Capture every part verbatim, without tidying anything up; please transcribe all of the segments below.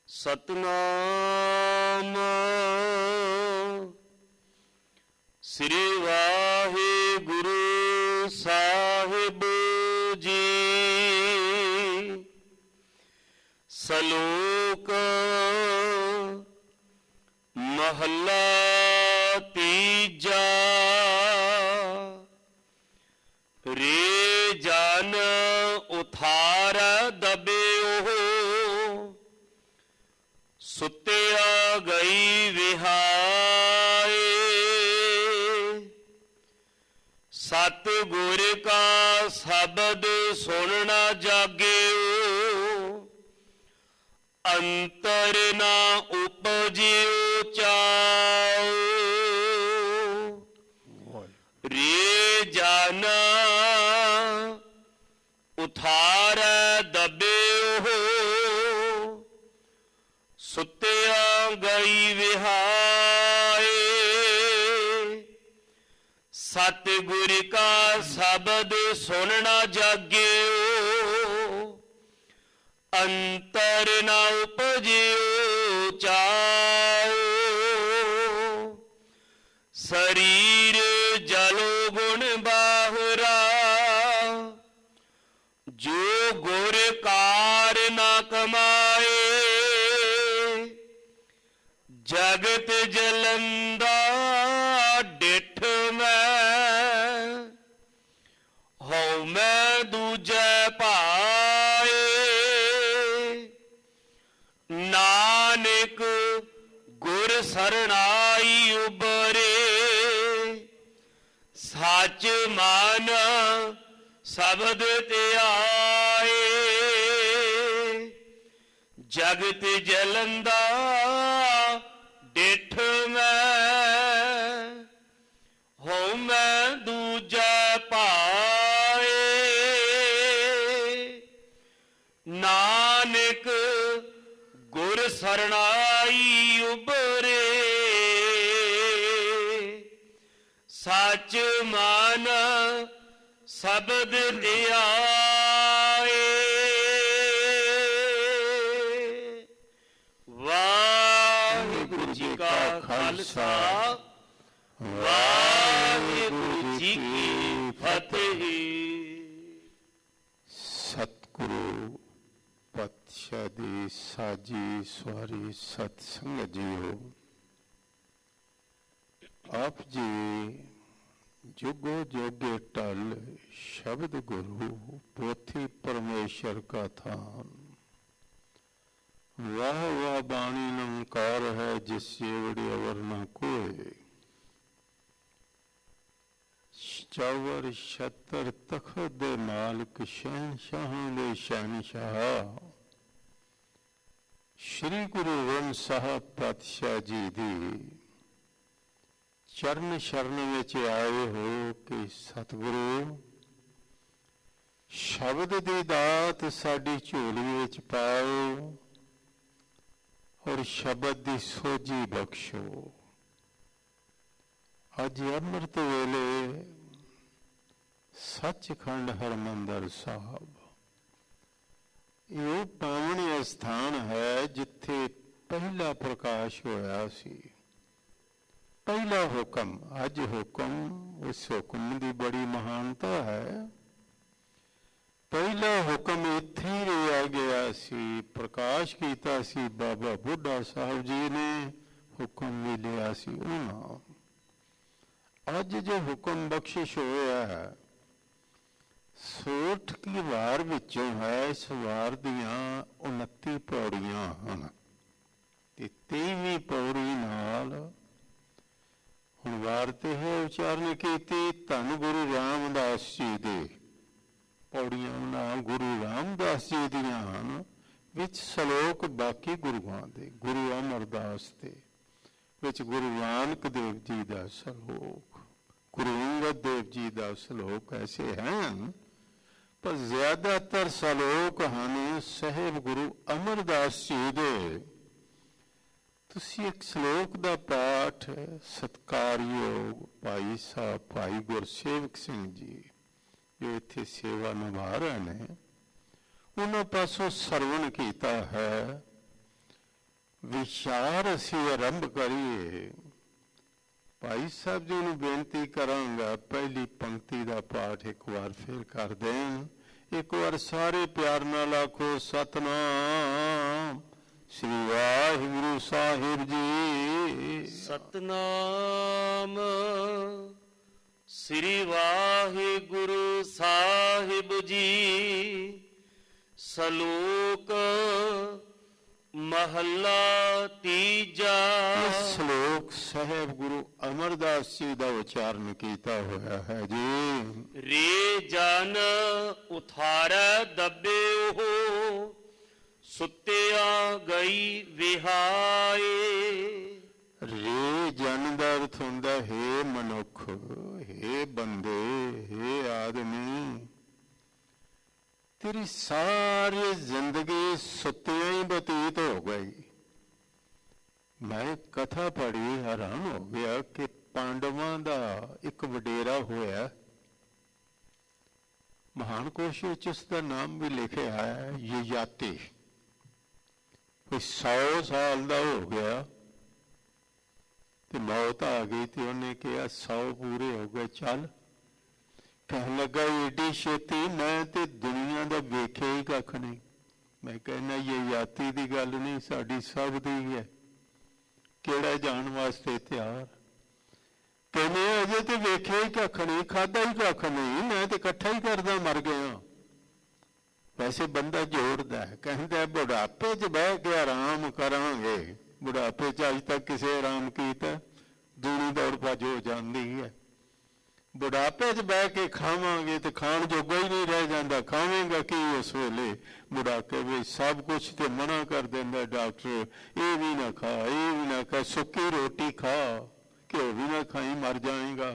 ਸਤਨਾਮ ਸ੍ਰੀ ਵਾਹਿਗੁਰੂ ਸਾਹਿਬ ਜੀ। ਸਲੋਕ ਮਹੱਲਾ ਤੀਜਾ। ਰੇ ਜਨ ਉਥਾਰ ਦਬਿਓ, ਸੁੱਤਿਆ ਗਈ ਵਿਹਾਏ। ਸਤਿਗੁਰ ਕਾ ਸ਼ਬਦ ਸੁਣ ਨਾ ਜਾਗਿਓ, ਅੰਤਰ ਨਾ ਉਪਜਿਓ ਚਾਉ। ਰੇ ਜਨ ਉਥਾਰ ਦਬਿਓ, ਸੁੱਤਿਆ ਗਈ ਵਿਹਾਏ। ਸਤਿਗੁਰ ਕਾ ਸ਼ਬਦ ਸੁਣ ਨਾ ਜਾਗਿਓ, ਅੰਤਰ ਨਾ ਉਪਜਿਓ ਚਾਉ। ਸਰੀਰ ਜਲੋ ਗੁਣ ਬਾਹੁਰਾ, ਜੋ ਗੁਰ ਕਾਰ ਨਾ ਕਮਾਏ। ਜਗਤ ਜਲੰਦਾ ਡਿਠ ਮੈਂ, ਹਉ ਮੈਂ ਦੂਜੈ ਭਾਏ। ਨਾਨਕ ਗੁਰ ਸਰਣਾਈ ਉਬਰੇ, ਸੱਚ ਮਨ ਸ਼ਬਦ ਧਿਆਏ। ਜਗਤ ਜਲੰਦਾ ਡਿਠ ਮੈਂ, ਹਉ ਮੈਂ ਦੂਜੈ ਭਾਏ। ਨਾਨਕ ਗੁਰ ਸਰਣਾਈ ਉਬਰੇ, ਸੱਚ ਮਨ ਸ਼ਬਦ ਧਿਆਏ। ਵਾਹਿਗੁਰੂ ਜੀ ਕਾ ਖਾਲਸਾ, ਵਾਹਿਗੁਰੂ ਜੀ ਕੀ ਫਤਿਹ। ਸਤਿਗੁਰੂ ਪਾਤਸ਼ਾਹ ਦੀ ਸਾਜੀ ਸਵਾਰੀ ਸਤ ਸੰਗਤ ਜੀਓ, ਆਪ ਜੀ जुगो जोगे टल शब्द गुरु, पोथी परमेश्वर का थान। वाह वाह बाणी नमकार है, जिस जेवड़ी अवर न कोय। चौवर छत्तर तखत दे मालिक, शहनशाहां दे शहनशाह। श्री गुरु ग्रंथ साहब पातशाह जी दी चरण शरण विच आए हो कि सतगुरु शब्द दी दात साडी झोली विच पाओ, और शब्द दी सोझी बख्शो। अज अमृत वेले सचखंड हरमंदर साहब, ये पावनी स्थान है जिथे पहला प्रकाश होया सी। पहला हुक्म, अज हुक्म, उस हुक्म की बड़ी महानता है। पहला हुक्म इत्थे ही रहा गया सी, प्रकाश किया सी बाबा बुढ़ा साहब जी ने, हुक्म भी लिया सी उन्होंने। अज जो हुक्म बख्शिश होया है, सोठ की वार विचों है। इस वार दियां उनती पौड़ियां हैं, तेईवीं पौड़ी नाल हुण वार ते है उचारण की धन गुरु रामदास जी दे। पौड़ियां नाम गुरु रामदास जी दियां हन, विच सलोक बाकी गुरुआं दे, गुरु अमरदास दे, विच गुरु नानक देव जी दा सलोक, गुरु अंगद देव जी दा सलोक ऐसे हैं। पर ज्यादातर सलोक हन साहिब गुरु अमरदास जी दे। तुसी एक सलोक दा पाठ सत्कारयोग भाई साहब भाई गुरसेवक सिंह जी जो इत्थे सेवा निभा रहे हैं, उन्होंने पासों सरवण किया है ਵਿਚਾਰ ਅਸੀਂ ਆਰੰਭ ਕਰੀਏ। ਭਾਈ ਸਾਹਿਬ ਜੀ ਨੂੰ ਬੇਨਤੀ ਕਰਾਂਗਾ ਪਹਿਲੀ ਪੰਕਤੀ ਦਾ ਪਾਠ ਇੱਕ ਵਾਰ ਫਿਰ ਕਰ ਦੇਣ। ਇੱਕ ਵਾਰ ਸਾਰੇ ਪਿਆਰ ਨਾਲ ਆਖੋ ਸਤਨਾਮ ਸ੍ਰੀ ਵਾਹਿਗੁਰੂ ਸਾਹਿਬ ਜੀ। ਸਤਨਾਮ ਸ੍ਰੀ ਵਾਹਿਗੁਰੂ ਸਾਹਿਬ ਜੀ। ਸਲੋਕ ਮਹੱਲਾ ਤੀਜਾ। ਸ਼ਲੋਕ ਸਾਹਿਬ ਗੁਰੂ ਅਮਰਦਾਸ ਜੀ ਦਾ ਉਚਾਰਨ ਕੀਤਾ ਹੋਇਆ ਹੈ ਜੀ। ਰੇ ਜਨ ਉਥਾਰੈ ਦੱਬੇ ਉਹ ਸੁੱਤਿਆ ਗਈ ਵਿਹਾਏ। ਰੇ ਜਨ ਦਾ ਅਰਥ ਹੁੰਦਾ ਹੈ ਮਨੁੱਖ, ਹੈ ਬੰਦੇ, ਹੈ ਆਦਮੀ, ਤੇਰੀ ਸਾਰੀ ਜ਼ਿੰਦਗੀ ਸੁੱਤਿਆਂ ਹੀ ਬਤੀਤ ਹੋ ਗਈ। ਮੈਂ ਕਥਾ ਪੜ੍ਹੀ, ਹੈਰਾਨ ਹੋ ਗਿਆ ਕਿ ਪਾਂਡਵਾਂ ਦਾ ਇੱਕ ਵਡੇਰਾ ਹੋਇਆ, ਮਹਾਨ ਕੋਸ਼ ਵਿੱਚ ਉਸ ਦਾ ਨਾਮ ਵੀ ਲਿਖਿਆ ਹੈ ਯਯਾਤੀ। ਕੋਈ ਸੌ ਸਾਲ ਦਾ ਹੋ ਗਿਆ ਤੇ ਮੌਤ ਆ ਗਈ ਤੇ ਉਹਨੇ ਕਿਹਾ ਸੌ ਪੂਰੇ ਹੋ ਗਏ, ਚੱਲ। ਕਹਿਣ ਲੱਗਾ ਏਡੀ ਛੇਤੀ, ਮੈਂ ਤੇ ਦੁਨੀਆ ਦਾ ਵੇਖਿਆ ਹੀ ਕੱਖ ਨਹੀਂ। ਮੈਂ ਕਹਿੰਦਾ ਯਯਾਤੀ ਦੀ ਗੱਲ ਨਹੀਂ, ਸਾਡੀ ਸਭ ਦੀ ਹੈ। ਕਿਹੜਾ ਜਾਣ ਵਾਸਤੇ ਤਿਆਰ? ਕਹਿੰਦੇ ਅਜੇ ਤੇ ਵੇਖਿਆ ਹੀ ਕੱਖ ਨਹੀਂ, ਖਾਧਾ ਹੀ ਕੱਖ ਨਹੀਂ, ਮੈਂ ਤੇ ਇਕੱਠਾ ਹੀ ਕਰਦਾ ਮਰ ਗਿਆ। ਵੈਸੇ ਬੰਦਾ ਜੋੜਦਾ ਹੈ, ਕਹਿੰਦਾ ਬੁਢਾਪੇ 'ਚ ਬਹਿ ਕੇ ਆਰਾਮ ਕਰਾਂਗੇ। ਬੁਢਾਪੇ 'ਚ ਅੱਜ ਤੱਕ ਕਿਸੇ ਆਰਾਮ ਕੀਤਾ? ਦੂਣੀ ਦੌੜ ਭੱਜ ਹੋ ਜਾਂਦੀ ਹੈ। ਬੁਢਾਪੇ 'ਚ ਬਹਿ ਕੇ ਖਾਵਾਂਗੇ ਤੇ ਖਾਣ ਜੋਗਾ ਹੀ ਨਹੀਂ ਰਹਿ ਜਾਂਦਾ। ਖਾਵੇਂਗਾ ਕੀ ਉਸ ਵੇਲੇ? ਬੁਢਾਪੇ ਵਿੱਚ ਸਭ ਕੁਛ ਤੇ ਮਨਾ ਕਰ ਦਿੰਦਾ ਡਾਕਟਰ, ਇਹ ਵੀ ਨਾ ਖਾ, ਇਹ ਵੀ ਨਾ ਖਾ, ਸੁੱਕੀ ਰੋਟੀ ਖਾ, ਘਿਓ ਵੀ ਨਾ ਖਾਈ, ਮਰ ਜਾਏਗਾ।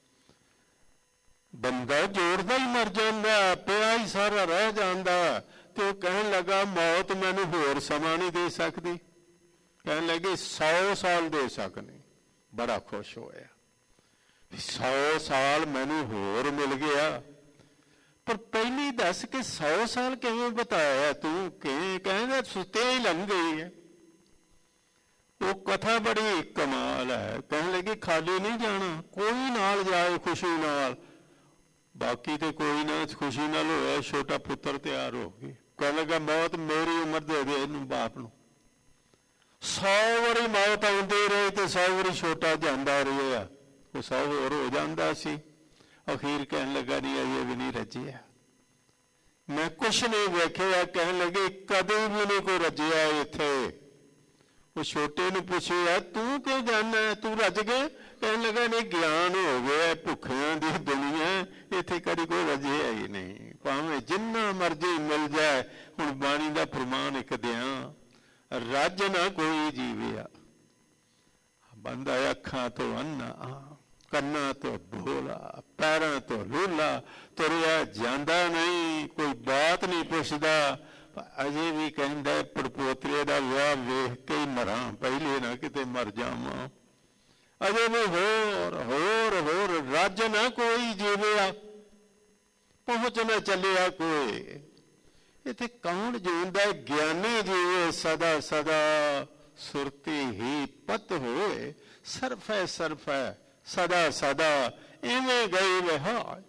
ਬੰਦਾ ਜੋੜਦਾ ਹੀ ਮਰ ਜਾਂਦਾ, ਪਿਆ ਹੀ ਸਾਰਾ ਰਹਿ ਜਾਂਦਾ। ਤੇ ਉਹ ਕਹਿਣ ਲੱਗਾ ਮੌਤ ਮੈਨੂੰ ਹੋਰ ਸਮਾਂ ਨਹੀਂ ਦੇ ਸਕਦੀ। ਕਹਿਣ ਲੱਗੇ ਸੌ ਸਾਲ ਦੇ ਸਕਨੇ। ਬੜਾ ਖੁਸ਼ ਹੋਇਆ, ਸੌ ਸਾਲ ਮੈਨੂੰ ਹੋਰ ਮਿਲ ਗਿਆ। ਪਰ ਪਹਿਲੀ ਦੱਸ ਕਿ ਸੌ ਸਾਲ ਕਿਵੇਂ ਬਤਾਇਆ ਤੂੰ? ਕਿ ਕਹਿੰਦਾ ਸੁੱਤਿਆ ਹੀ ਲੰਘ ਗਈ ਹੈ। ਉਹ ਕਥਾ ਬੜੀ ਕਮਾਲ ਹੈ। ਕਹਿਣ ਲੱਗੀ ਖਾਲੀ ਨਹੀਂ ਜਾਣਾ, ਕੋਈ ਨਾਲ ਜਾਏ ਖੁਸ਼ੀ ਨਾਲ। ਬਾਕੀ ਤੇ ਕੋਈ ਨਾ ਖੁਸ਼ੀ ਨਾਲ ਹੋਇਆ। ਛੋਟਾ ਪੁੱਤਰ ਤਿਆਰ ਹੋ ਗਈ। ਕਹਿਣ ਲੱਗਾ ਮੌਤ ਮੇਰੀ ਉਮਰ ਦੇ ਦੇ ਇਹਨੂੰ, ਬਾਪ ਨੂੰ। ਸੌ ਵਾਰੀ ਮੌਤ ਆਉਂਦੀ ਰਹੀ ਤੇ ਸੌ ਵਾਰੀ ਛੋਟਾ ਜਾਂਦਾ ਰਿਹਾ। ਉਹ ਸੌ ਹੋਰ ਹੋ ਜਾਂਦਾ ਸੀ। ਅਖੀਰ ਕਹਿਣ ਲੱਗਾ ਨਹੀਂ ਅਜੇ ਵੀ ਨਹੀਂ ਰੱਜਿਆ, ਮੈਂ ਕੁਛ ਨਹੀਂ ਵੇਖਿਆ। ਕਹਿਣ ਲੱਗੇ ਕਦੇ ਵੀ ਨਹੀਂ ਕੋਈ ਰੱਜਿਆ ਇੱਥੇ। ਉਹ ਛੋਟੇ ਨੂੰ ਪੁੱਛਿਆ ਤੂੰ ਕਿਉਂ ਜਾਣਾ, ਤੂੰ ਰੱਜ ਗਿਆ? ਕਹਿਣ ਲੱਗਾ ਨਹੀਂ ਗਿਆਨ ਹੋ ਗਿਆ, ਭੁੱਖਿਆਂ ਦੀ ਦੁਨੀਆ, ਇੱਥੇ ਕਦੀ ਕੋਈ ਰੱਜਿਆ ਹੀ ਨਹੀਂ। ਭਾਵੇਂ ਜਿੰਨਾ ਮਰਜ਼ੀ ਮਿਲ ਜਾਏ। ਹੁਣ ਬਾਣੀ ਦਾ ਫਰਮਾਨ ਇੱਕ ਦਿਆਂ, ਰੱਜ ਨਾ ਕੋਈ ਜੀਵਿਆ। ਬੰਦਾ ਅੱਖਾਂ ਤੋਂ ਅੰਨਾ, ਕੰਨਾਂ ਤੋਂ ਬੋਲਾ, ਪੈਰਾਂ ਤੋਂ ਲੂਲਾ, ਤੁਰਿਆ ਜਾਂਦਾ ਨਹੀਂ, ਕੋਈ ਬਾਤ ਨਹੀਂ ਪੁੱਛਦਾ। ਅਜੇ ਵੀ ਕਹਿੰਦਾ ਪੜਪੋਤਰੇ ਦਾ ਵਿਆਹ ਵੇਖ ਕੇ ਹੀ ਮਰਾਂ, ਪਹਿਲੇ ਨਾ ਕਿਤੇ ਮਰ ਜਾਵਾਂ। ਅਜੇ ਵੀ ਹੋਰ ਹੋਰ ਹੋਰ ਰੱਜ ਨਾ ਕੋਈ ਜੀਵਿਆ, ਪਹੁੰਚ ਨਾ ਚੱਲਿਆ ਕੋਈ। ਇੱਥੇ ਕੌਣ ਜਿਉਂਦਾ? ਗਿਆਨੀ ਜੀਵੇ ਸਦਾ ਸਦਾ, ਸੁਰਤੀ ਹੀ ਪਤ ਹੋਏ, ਸਰਫ ਹੈ ਸਰਫ ਹੈ ਸਦਾ ਸਦਾ, ਇਵੇਂ ਗਈ ਵਿਹਾਰ।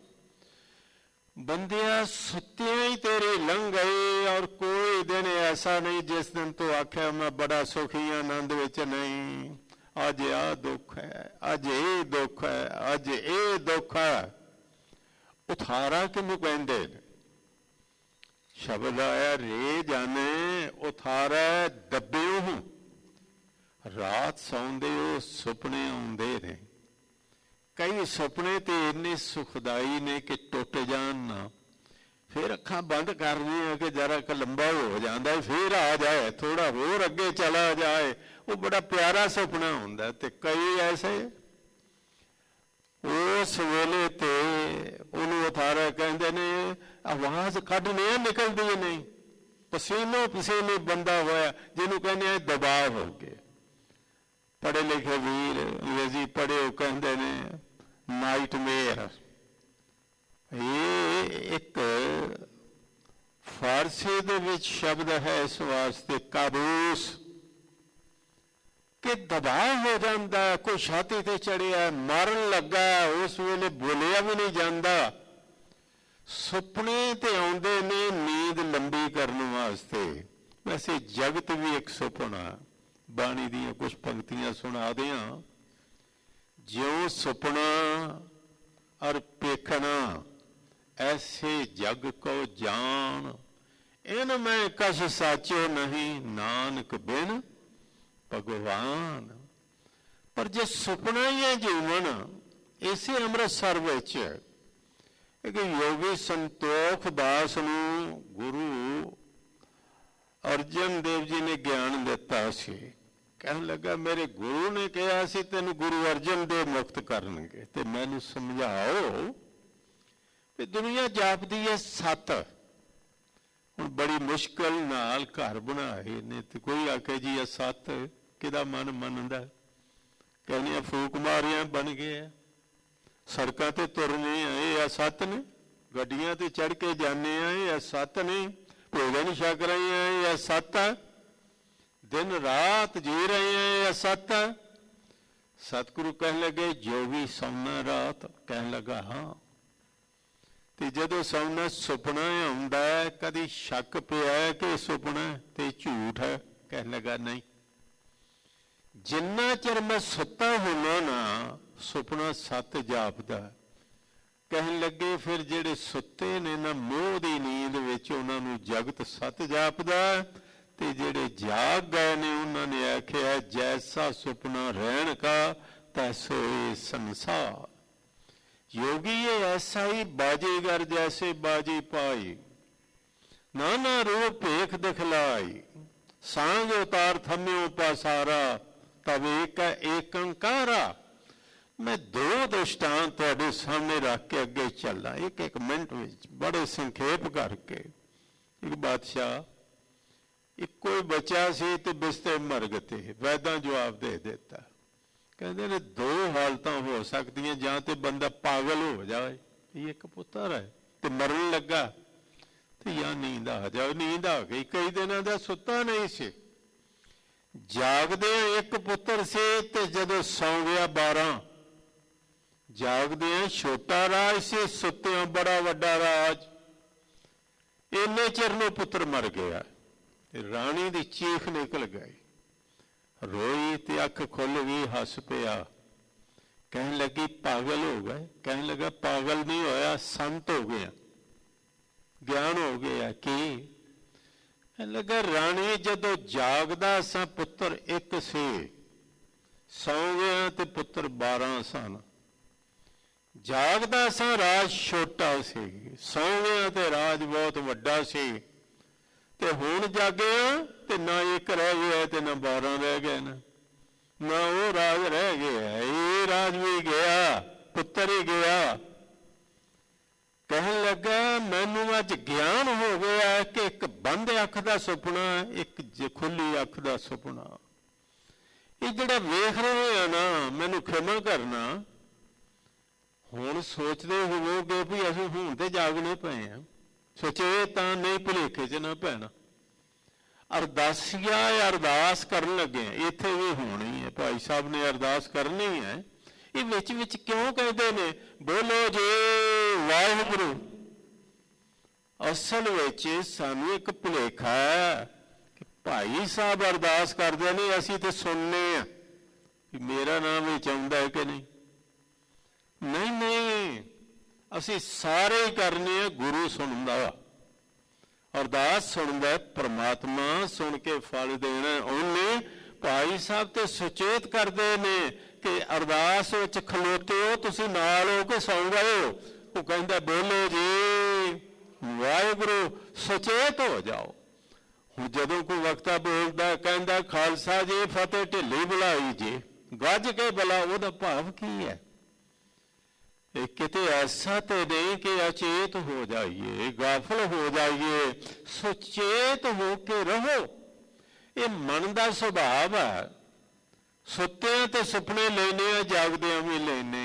ਬੰਦਿਆ ਸੁੱਤਿਆਂ ਹੀ ਤੇਰੇ ਲੰਘ ਗਏ। ਔਰ ਕੋਈ ਦਿਨ ਐਸਾ ਨਹੀਂ ਜਿਸ ਦਿਨ ਤੂੰ ਆਖਿਆ ਮੈਂ ਬੜਾ ਸੁਖੀ ਆਨੰਦ ਵਿੱਚ ਨਹੀਂ। ਅੱਜ ਆਹ ਦੁੱਖ ਹੈ, ਅੱਜ ਇਹ ਦੁੱਖ ਹੈ, ਅੱਜ ਇਹ ਦੁੱਖ ਹੈ। ਉਥਾਰਾ ਕਿਹਨੂੰ ਕਹਿੰਦੇ ਨੇ? ਸ਼ਬਦ ਆਇਆ ਰੇ ਜਾਣੇ ਉਥਾਰਾ ਦੱਬਿਓ। ਰਾਤ ਸੌਂਦੇ ਹੋ ਸੁਪਨੇ ਆਉਂਦੇ ਨੇ। ਕਈ ਸੁਪਨੇ ਤੇ ਇੰਨੇ ਸੁਖਦਾਈ ਨੇ ਕਿ ਟੁੱਟ ਜਾਣ ਨਾ, ਫਿਰ ਅੱਖਾਂ ਬੰਦ ਕਰਨੀਆਂ ਕਿ ਜਰਾ ਕੁ ਲੰਬਾ ਹੋ ਜਾਂਦਾ, ਫਿਰ ਆ ਜਾਏ, ਥੋੜਾ ਹੋਰ ਅੱਗੇ ਚਲਾ ਜਾਏ। ਉਹ ਬੜਾ ਪਿਆਰਾ ਸੁਪਨਾ ਹੁੰਦਾ। ਤੇ ਕਈ ਐਸੇ ਉਸ ਵੇਲੇ ਤੇ ਉਹਨੂੰ ਉਥਾਰਾ ਕਹਿੰਦੇ ਨੇ, ਆਵਾਜ਼ ਕੱਢਣੀ ਨਿਕਲਦੀ ਨਹੀਂ, ਪਸੀਨੋ ਪਸੀਨੇ ਬੰਦਾ ਹੋਇਆ, ਜਿਹਨੂੰ ਕਹਿੰਦੇ ਆ ਦਬਾਅ ਹੋ ਗਏ। ਪੜ੍ਹੇ ਲਿਖੇ ਵੀਰ ਅੰਗਰੇਜ਼ੀ ਪੜ੍ਹੇ ਉਹ ਕਹਿੰਦੇ ਨੇ ਨਾਈਟਮੇਅਰ। ਇਹ ਇੱਕ ਫਾਰਸੀ ਦੇ ਵਿੱਚ ਸ਼ਬਦ ਹੈ ਇਸ ਵਾਸਤੇ, ਕਾਬੂਸ। ਕਿ ਦਬਾਅ ਹੋ ਜਾਂਦਾ, ਕੋਈ ਛਾਤੀ ਤੇ ਚੜਿਆ ਮਰਨ ਲੱਗਾ, ਉਸ ਵੇਲੇ ਬੋਲਿਆ ਵੀ ਨਹੀਂ ਜਾਂਦਾ। ਸੁਪਨੇ ਤੇ ਆਉਂਦੇ ਨੇ ਨੀਂਦ ਲੰਬੀ ਕਰਨ ਵਾਸਤੇ। ਵੈਸੇ ਜਗਤ ਵੀ ਇੱਕ ਸੁਪਨਾ। ਬਾਣੀ ਦੀਆਂ ਕੁਝ ਪੰਕਤੀਆਂ ਸੁਣਾ ਦਿਆਂ। ਜਿਉਂ ਸੁਪਨਾ ਅਰ ਪੇਖਣਾ ਐਸੇ ਜਗ ਕੋ ਜਾਣ, ਇਨ ਮੈਂ ਕਛ ਸਾਚੋ ਨਹੀਂ ਨਾਨਕ ਬਿਨ ਭਗਵਾਨ। ਪਰ ਜੇ ਸੁਪਨਾ ਹੀ ਹੈ ਜੀਵਨ, ਇਸੇ ਅੰਮ੍ਰਿਤਸਰ ਵਿੱਚ ਇੱਕ ਯੋਗੀ ਸੰਤੋਖ ਦਾਸ ਨੂੰ ਗੁਰੂ ਅਰਜਨ ਦੇਵ ਜੀ ਨੇ ਗਿਆਨ ਦਿੱਤਾ ਸੀ। ਕਹਿਣ ਲੱਗਾ ਮੇਰੇ ਗੁਰੂ ਨੇ ਕਿਹਾ ਸੀ ਤੈਨੂੰ ਗੁਰੂ ਅਰਜਨ ਦੇਵ ਮੁਕਤ ਕਰਨਗੇ, ਤੇ ਮੈਨੂੰ ਸਮਝਾਓ ਵੀ ਦੁਨੀਆ ਜਾਪਦੀ ਹੈ ਸੱਤ। ਹੁਣ ਬੜੀ ਮੁਸ਼ਕਲ ਨਾਲ ਘਰ ਬਣਾਏ ਨੇ, ਤੇ ਕੋਈ ਆਖੇ ਜੀ ਇਹ ਸੱਤ, ਕਿਹਦਾ ਮਨ ਮੰਨਦਾ? ਕਹਿੰਦੇ ਫੂਕ ਮਾਰਿਆ ਬਣ ਗਏ ਆ, ਸੜਕਾਂ ਤੇ ਤੁਰਨੇ ਆ ਇਹ ਸੱਤ ਨੇ, ਗੱਡੀਆਂ ਤੇ ਚੜ੍ਹ ਕੇ ਜਾਂਦੇ ਆ ਇਹ ਸੱਤ ਨੇ, ਭੋਜਨ ਛਕ ਰਹੇ ਆ ਇਹ ਸੱਤ ਆ, ਦਿਨ ਰਾਤ ਜੀ ਰਹੇ ਆ ਇਹ ਸੱਤ ਆ। ਸਤਿਗੁਰੂ ਕਹਿਣ ਲੱਗੇ ਜੋ ਵੀ ਸੌਣਾ ਰਾਤ, ਕਹਿਣ ਲੱਗਾ ਹਾਂ। ਤੇ ਜਦੋਂ ਸੌਣਾ ਸੁਪਨਾ ਆਉਂਦਾ, ਕਦੀ ਸ਼ੱਕ ਪਿਆ ਕਿ ਸੁਪਨਾ ਤੇ ਝੂਠ ਹੈ? ਕਹਿਣ ਲੱਗਾ ਨਹੀਂ, ਜਿੰਨਾ ਚਿਰ ਮੈਂ ਸੁੱਤਾ ਹੁੰਦਾ ਨਾ ਸੁਪਨਾ ਸੱਤ ਜਾਪਦਾ। ਕਹਿਣ ਲੱਗੇ ਫਿਰ ਜਿਹੜੇ ਸੁੱਤੇ ਨੇ ਨਾ ਮੋਹ ਦੀ ਨੀਂਦ ਵਿੱਚ, ਉਹਨਾਂ ਨੂੰ ਜਗਤ ਸੱਤ ਜਾਪਦਾ, ਤੇ ਜਿਹੜੇ ਜਾਗ ਗਏ ਨੇ ਉਹਨਾਂ ਨੇ ਆਖਿਆ ਜੈਸਾ ਸੁਪਨਾ ਰਹਿਣ ਕਾ ਤੈਸੋ ਇਹ ਸੰਸਾਰ। योगी ये ऐसा ही बाजीगर जैसे बाजी पाई, नाना रूप भेख दिखलाई, सांझ उतार थम्यो पासारा, तब एक एकंकारा। मैं दो दृष्टांत तुहाडे सामने रख के अगे चलना, एक एक मिनट में बड़े संखेप करके। एक बादशाह इको ही बचा सी ते बिस्ते मर गए, वैदा जवाब दे देता। कहते ने दो हालत हो सकती, जां ते बंदा पागल हो जाए, एक पुत्र है ते मरन लगा, ते या नींद आ जाए। नींद आ गई, कई दिनों का सुता नहीं से, जागदे एक पुत्र से, ते जदों सौ गया बारह। जागदे छोटा राज से, सुत्तियों बड़ा वड्डा राज। इन्ने चिर नूं पुत्र मर गया, राणी की चीख निकल गई, रोई ते अख खुल गई, हस पिया। कहने लगी पागल हो गए? कहने लगा पागल नहीं होया, संत हो गया, ज्ञान हो गया। कि कहने लगा राणी जदों जागदा सा पुत्र एक से, सौ गया ते पुत्र बारह सन। जागदा सा राज छोटा सी, सौ गया ते राज बहुत वड्डा सी। ते हुण जागिया ते ना एक रह गया ते ना बारह रह गए, ना ना वो राज रह गया, ये राज भी गया, पुत्र ही गया। कहन लगा मैनू अज ज्ञान हो गया कि एक बंद अख का सुपना, एक खुली अख का सुपना। ये जिहड़ा वेख रहे हैं ना, मैनू खिमा करना, हुण सोचते होवोगे भी असीं हुण ते जागने पे हैं, सोचे तां नहीं भुलेखे च ना पैना। अरदासिया अरदास करन लगे, इत्थे भी होनी है, भाई साहब ने अरदास करनी है। ये विच विच क्यों कहते ने बोलो जे वाहिगुरू? असल विच सानू एक भुलेखा है कि भाई साहब अरदास करते ने, असीं ते सुनने आ कि मेरा नाम विच आउंदा है कि नहीं। नहीं नहीं, असीं सारे ही करने, गुरु सुनदा, अरदास सुनदा परमात्मा, सुन के फल देना उन्हें। भाई साहब तो सुचेत करते ने कि अरदास विच खलोते हो, तुसीं नाल हो के सौ गए हो। वो कहंदा बोलो जी वाहिगुरू, सुचेत हो जाओ। हुण जदों कोई वक्ता बोलदा कहंदा खालसा जी फतेह ढिल्ली बुलाई जी, गज के बुला, उहदा भाव की है? किते ऐसा तो नहीं कि अचेत हो जाइए, गाफल हो जाइए, सुचेत हो के रहो। ये मन का सुभाव है। सुत्तियां ते सुपने लेने, जागदियां भी लेने।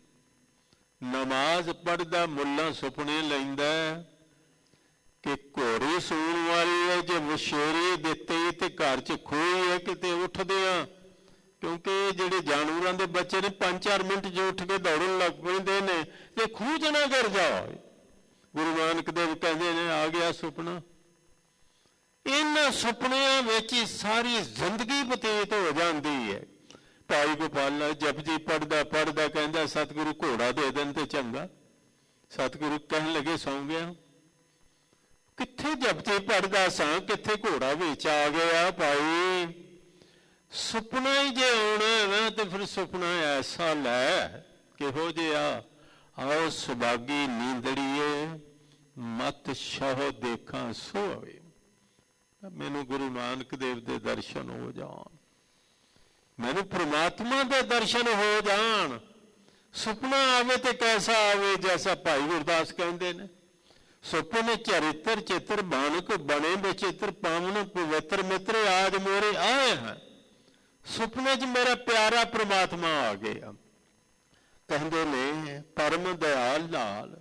नमाज पढ़दा मुल्ला सुपने लैंदा कि घोड़ी सूण वाली है, जे वछेरे दिते ते घर च खोई है, किते उठदियां ਕਿਉਂਕਿ ਜਿਹੜੇ ਜਾਨਵਰਾਂ ਦੇ ਬੱਚੇ ਨੇ ਪੰਜ ਚਾਰ ਮਿੰਟ 'ਚ ਉੱਠ ਕੇ ਦੌੜਨ ਲੱਗ ਪੈਂਦੇ ਨੇ ਜੇ ਖੂਹ 'ਚ ਨਾ ਗਿਰ ਜਾਓ। ਗੁਰੂ ਨਾਨਕ ਦੇਵ ਕਹਿੰਦੇ ਨੇ ਆ ਗਿਆ ਸੁਪਨਾ। ਇਹਨਾਂ ਸੁਪਨਿਆਂ ਵਿੱਚ ਹੀ ਸਾਰੀ ਜ਼ਿੰਦਗੀ ਬਤੀਤ ਹੋ ਜਾਂਦੀ ਹੈ। ਭਾਈ ਗੋਪਾਲ ਜਪਜੀ ਪੜ੍ਹਦਾ ਪੜ੍ਹਦਾ ਕਹਿੰਦਾ ਸਤਿਗੁਰੂ ਘੋੜਾ ਦੇ ਦੇਣ ਤੇ ਚੰਗਾ। ਸਤਿਗੁਰੂ ਕਹਿਣ ਲੱਗੇ ਸੌਂ ਗਿਆ। ਕਿੱਥੇ ਜਪਜੀ ਪੜ੍ਹਦਾ ਸਾਂ, ਕਿੱਥੇ ਘੋੜਾ ਵਿੱਚ ਆ ਗਿਆ। ਭਾਈ ਸੁਪਨਾ ਹੀ ਜੇ ਆਉਣਾ ਨਾ ਤੇ ਫਿਰ ਸੁਪਨਾ ਐਸਾ ਲੈ ਕਿਹੋ ਜਿਹਾ। ਆਓ ਸੁਭਾਗੀ ਨੀਂਦੜੀਏ ਮਤ ਸ਼ਹੁ ਦੇਖਾਂ ਸੋਵੇ। ਮੈਨੂੰ ਗੁਰੂ ਨਾਨਕ ਦੇਵ ਦੇ ਦਰਸ਼ਨ ਹੋ ਜਾਣ, ਮੈਨੂੰ ਪ੍ਰਮਾਤਮਾ ਦੇ ਦਰਸ਼ਨ ਹੋ ਜਾਣ। ਸੁਪਨਾ ਆਵੇ ਤੇ ਕੈਸਾ ਆਵੇ, ਜੈਸਾ ਭਾਈ ਗੁਰਦਾਸ ਕਹਿੰਦੇ ਨੇ ਸੁਪਨ ਚਰਿੱਤਰ ਚਿੱਤਰ ਬਾਣਕ ਬਣੇ ਬਚਿੱਤਰ ਪਾਵਨ ਪਵਿੱਤਰ ਮਿੱਤਰ ਆਜ ਮੋਰੇ ਆਏ ਹੈ। ਸੁਪਨੇ 'ਚ ਮੇਰਾ ਪਿਆਰਾ ਪ੍ਰਮਾਤਮਾ ਆ ਗਿਆ। ਕਹਿੰਦੇ ਨੇ ਪਰਮ ਦਿਆਲ ਨਾਲ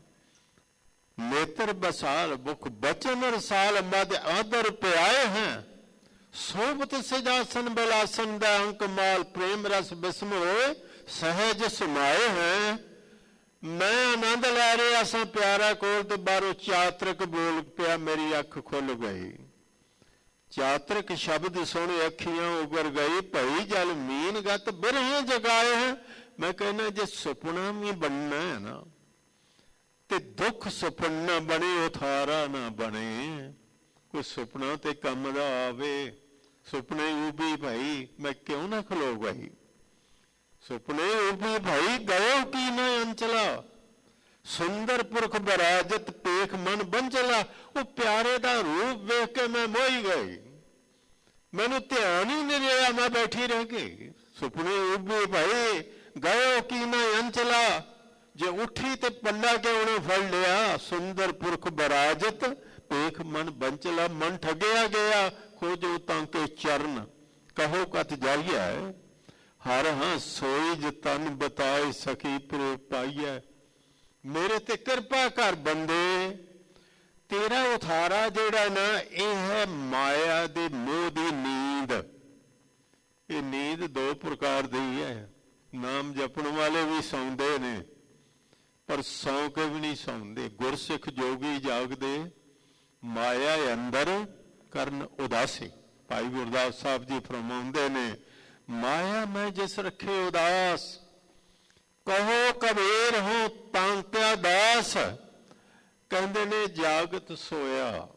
ਨੇਤਰ ਬਸਾਲ ਮੁਖ ਬਚਨ ਰਸਾਲ ਮਦ ਆਦਰ ਪਿਆਏ ਹੈ। ਸੋਭਤ ਸਿਜਾਸਨ ਬਲਾਸਨ ਦਾ ਅੰਕ ਮਾਲ ਪ੍ਰੇਮ ਰਸ ਬਿਸਮ ਹੋਏ ਸਹਿਜ ਸਮਾਏ ਹੈ। ਮੈਂ ਆਨੰਦ ਲੈ ਰਿਹਾ ਸਾਂ ਪਿਆਰਾ ਕੋਲ ਤੇ ਬਾਹਰੋਂ ਚਾਤਰਕ ਬੋਲ ਪਿਆ, ਮੇਰੀ ਅੱਖ ਖੁੱਲ ਗਈ। ਚਾਤਰਕ ਸ਼ਬਦ ਸੁਣ ਅੱਖੀਆਂ ਉਗਰ ਗਈ, ਭਈ ਜਲ ਮੀਨ ਗਤ ਬਿਰਹੇ ਜਗਾਏ ਹੈ। ਮੈਂ ਕਹਿੰਦਾ ਜੇ ਸੁਪਨਾ ਵੀ ਬਣਨਾ ਹੈ ਨਾ ਤੇ ਦੁੱਖ ਸੁਪਨਾ ਬਣੇ ਉਥਾਰਾ ਨਾ ਬਣੇ। ਕੋਈ ਸੁਪਨਾ ਤੇ ਕੰਮ ਦਾ ਆਵੇ। ਸੁਪਨੇ ਉਬੀ ਭਾਈ ਮੈਂ ਕਿਉਂ ਨਾ ਖਲੋ ਗਈ। ਸੁਪਨੇ ਉਬੀ ਭਾਈ ਗਇਓ ਕੀ ਨਾ ਅੰਚਲਾ ਸੁੰਦਰ ਪੁਰਖ ਬਰਾਜਤ ਪੇਖ ਮਨ ਬੰਚਲਾ। ਉਹ ਪਿਆਰੇ ਦਾ ਰੂਪ ਵੇਖ ਕੇ ਮੈਂ ਮੋਈ ਗਈ, ਮੈਨੂੰ ਧਿਆਨ ਹੀ ਨਹੀਂ ਰਿਹਾ, ਮੈਂ ਬੈਠੀ ਰਹਿ ਗਈ। ਸੁਪਨੇ ਉਬੀ ਭਾਈ ਗਇਓ ਕੀ ਨਾ ਅੰਚਲਾ। ਜੇ ਉੱਠੀ ਤੇ ਪੱਲਾ ਕੇ ਉਹਨੇ ਫੜ ਲਿਆ। ਸੁੰਦਰ ਪੁਰਖ ਬਰਾਜਤ ਪੇਖ ਮਨ ਬੰਚਲਾ। ਮਨ ਠੱਗਿਆ ਗਿਆ ਖੋਜੋ ਤਾਂ ਕੇ ਚਰਨ ਕਹੋ ਕਤ ਜਾਈਐ। ਹਰ ਹਾਂ ਸੋਈ ਜ ਤਨ ਬਤਾਏ ਸਖੀ ਪ੍ਰੇ ਪਾਈਐ। ਮੇਰੇ ਤੇ ਕਿਰਪਾ ਕਰ ਬੰਦੇ, ਤੇਰਾ ਉਥਾਰਾ ਜਿਹੜਾ ਨਾ ਇਹ ਹੈ ਮਾਇਆ ਦੇ ਮੋਹ ਦੀ ਨੀਂਦ। ਇਹ ਨੀਂਦ ਦੋ ਪ੍ਰਕਾਰ ਦੀ ਹੈ। ਨਾਮ ਜਪਣ ਵਾਲੇ ਵੀ ਸੌਂਦੇ ਨੇ ਪਰ ਸੌਂ ਕੇ ਵੀ ਨਹੀਂ ਸੌਂਦੇ। ਗੁਰਸਿੱਖ ਜੋਗੀ ਜਾਗਦੇ ਮਾਇਆ ਅੰਦਰ ਕਰਨ ਉਦਾਸੀ। ਭਾਈ ਗੁਰਦਾਸ ਸਾਹਿਬ ਜੀ ਫਰਮਾਉਂਦੇ ਨੇ ਮਾਇਆ ਮੈਂ ਜਿਸ ਰੱਖੇ ਉਦਾਸ, ਕਹੋ ਕਬੀਰ ਹੋ ਤਾਂ ਕਿਆ ਦਾਸ। ਕਹਿੰਦੇ ਨੇ ਜਾਗਤ ਸੋਇਆ,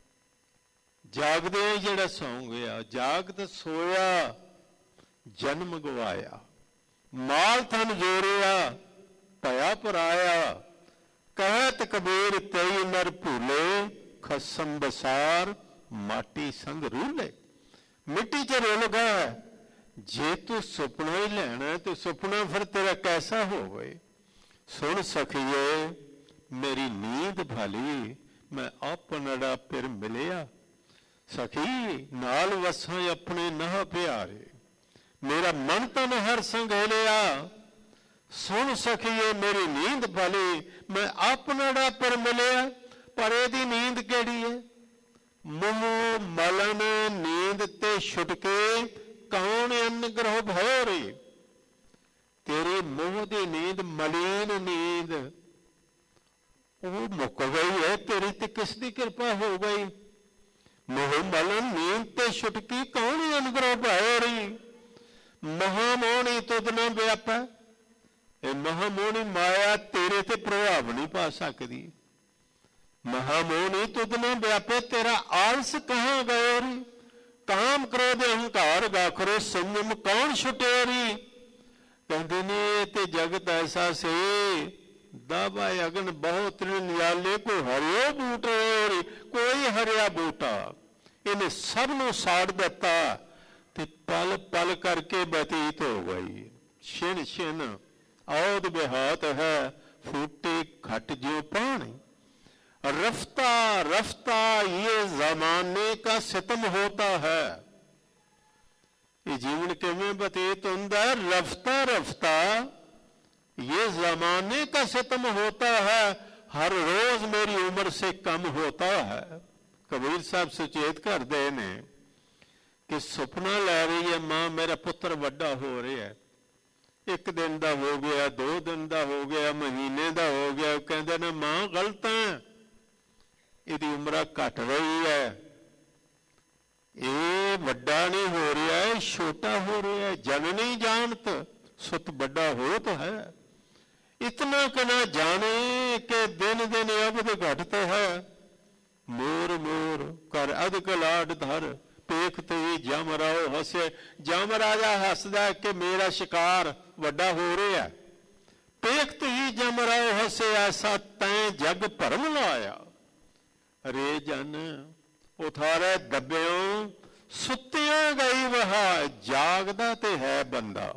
ਜਾਗਦੇ ਜਿਹੜਾ ਸੌਂ ਗਿਆ। ਜਾਗਤ ਸੋਇਆ ਜਨਮ ਗਵਾਇਆ, ਮਾਲ ਧਨ ਜੋੜਿਆ ਭਇਆ ਪਰਾਇਆ। ਕਹਿਤ ਕਬੀਰ ਤੇਈ ਨਰ ਭੂਲੇ ਖਸਮ ਬਸਾਰ ਮਾਟੀ ਸੰਗ ਰੂਲੇ। ਮਿੱਟੀ 'ਚ ਰੁਲ ਗਿਆ। ਜੇ ਤੂੰ ਸੁਪਨਾ ਹੀ ਲੈਣਾ ਤੇ ਸੁਪਨਾ ਫਿਰ ਤੇਰਾ ਕੈਸਾ ਹੋਵੇ। ਸੁਣ ਸਖੀਏ ਮੇਰੀ ਨੀਂਦ ਭਾਲੀ, ਮੈਂ ਆਪਣੜਾ ਫਿਰ ਮਿਲਿਆ। ਸਖੀ ਨਾਲ ਵਸਾਂ ਆਪਣੇ ਨਹ ਪਿਆਰੇ, ਮੇਰਾ ਮਨ ਤਨ ਹਰ ਸੰਗ ਲਿਆ। ਸੁਣ ਸਖੀਏ ਮੇਰੀ ਨੀਂਦ ਭਾਲੀ, ਮੈਂ ਆਪਣੜਾ ਫਿਰ ਮਿਲਿਆ। ਪਰ ਇਹਦੀ ਨੀਂਦ ਕਿਹੜੀ ਹੈ? ਮੋਹ ਮਲਨ ਨੀਂਦ ਤੇ ਛੁਟਕੇ ਕੌਣ ਅਨਗ੍ਰਹ ਭਇ ਰੇ। ਤੇਰੀ ਮੋਹ ਦੀ ਨੀਂਦ ਮਲੀਨ ਨੀਂਦ ਉਹ ਮੁੱਕ ਗਈ ਹੈ। ਤੇਰੀ ਤੇ ਕਿਸ ਦੀ ਕਿਰਪਾ ਹੋ ਗਈ। ਮੋਹ ਮਲਨ ਨੀਂਦ ਤੇ ਛੁਟਕੀ ਕੌਣ ਅਨਗ੍ਰਹ ਭਇ ਰੇ। ਮਹਾਮੋਹਣੀ ਤੁਧ ਨਾ ਵਿਆਪੈ। ਇਹ ਮਹਾਮੋਹਣੀ ਮਾਇਆ ਤੇਰੇ ਤੇ ਪ੍ਰਭਾਵ ਨਹੀਂ ਪਾ ਸਕਦੀ। ਮਹਾਮੋਹਣੀ ਤੁਧ ਨਾ ਵਿਆਪੇ, ਤੇਰਾ ਆਲਸ ਕਹਾਂ ਗਏ ਰੀ। ਕਾਮ ਕ੍ਰੋਧ ਅਹੰਕਾਰ ਗਾਖਰੋ ਸੰਜਮ ਕੌਣ ਛੁਟੇਰੀ। ਕਹਿੰਦੇ ਨੇ ਇਹ ਤੇ ਜਗਤ ਐਸਾ ਸੇ ਦਾਵਾ ਅਗਨ ਬਹੁਤ ਨਿਆਲੇ ਕੋ ਹਰਿਓ ਬੂਟੇ। ਕੋਈ ਹਰਿਆ ਬੂਟਾ ਇਹਨੇ ਸਭ ਨੂੰ ਸਾੜ ਦਿੱਤਾ ਤੇ ਪਲ ਪਲ ਕਰਕੇ ਬਤੀਤ ਹੋ ਗਈ। ਛਿਨ ਛਿਨ ਔਦ ਬਿਹਾਤ ਹੈ ਫੂਟੇ ਘਟ ਜਿਉ ਪਾਣੀ। रफ्ता रफ्ता ये जमाने का सितम होता है। ये जीवन किवें बतीत हुंदा है? रफ्ता रफ्ता ये जमाने का सितम होता है। हर रोज मेरी उम्र से कम होता है। कबीर साहब सुचेत करते ने ਕਿ ਸੁਪਨਾ ਲੈ ਰਹੀ ਹੈ ਮਾਂ, ਮੇਰਾ ਪੁੱਤਰ ਵੱਡਾ ਹੋ ਰਿਹਾ ਹੈ, ਇੱਕ ਦਿਨ ਦਾ ਹੋ ਗਿਆ, ਦੋ ਦਿਨ ਦਾ ਹੋ ਗਿਆ, ਮਹੀਨੇ ਦਾ ਹੋ ਗਿਆ, ਉਹ ਕਹਿੰਦੇ ਨੇ ਮਾਂ ਗਲਤ ਹੈ, ਇਹਦੀ ਉਮਰ ਘਟ ਰਹੀ ਹੈ, ਇਹ ਵੱਡਾ ਨਹੀਂ ਹੋ ਰਿਹਾ ਹੈ, ਛੋਟਾ ਹੋ ਰਿਹਾ ਹੈ, ਜਨ ਨਹੀਂ ਜਾਣਤ ਸੁਤ ਵੱਡਾ ਹੋਤ ਹੈ, इतना कि न जाने के दिन दिन अवध घटते है, मोर मोर कर अधक लाड धर पेखते ही जम राओ हसे। जम राजा हसदा कि मेरा शिकार वड्डा हो रहा है, पेखते ही जम राओ हसे ऐसा तैं जग भरम लाया। रे जन उथारे दब्बियों सुत्तियां गई वहा, जागदा ते है बंदा।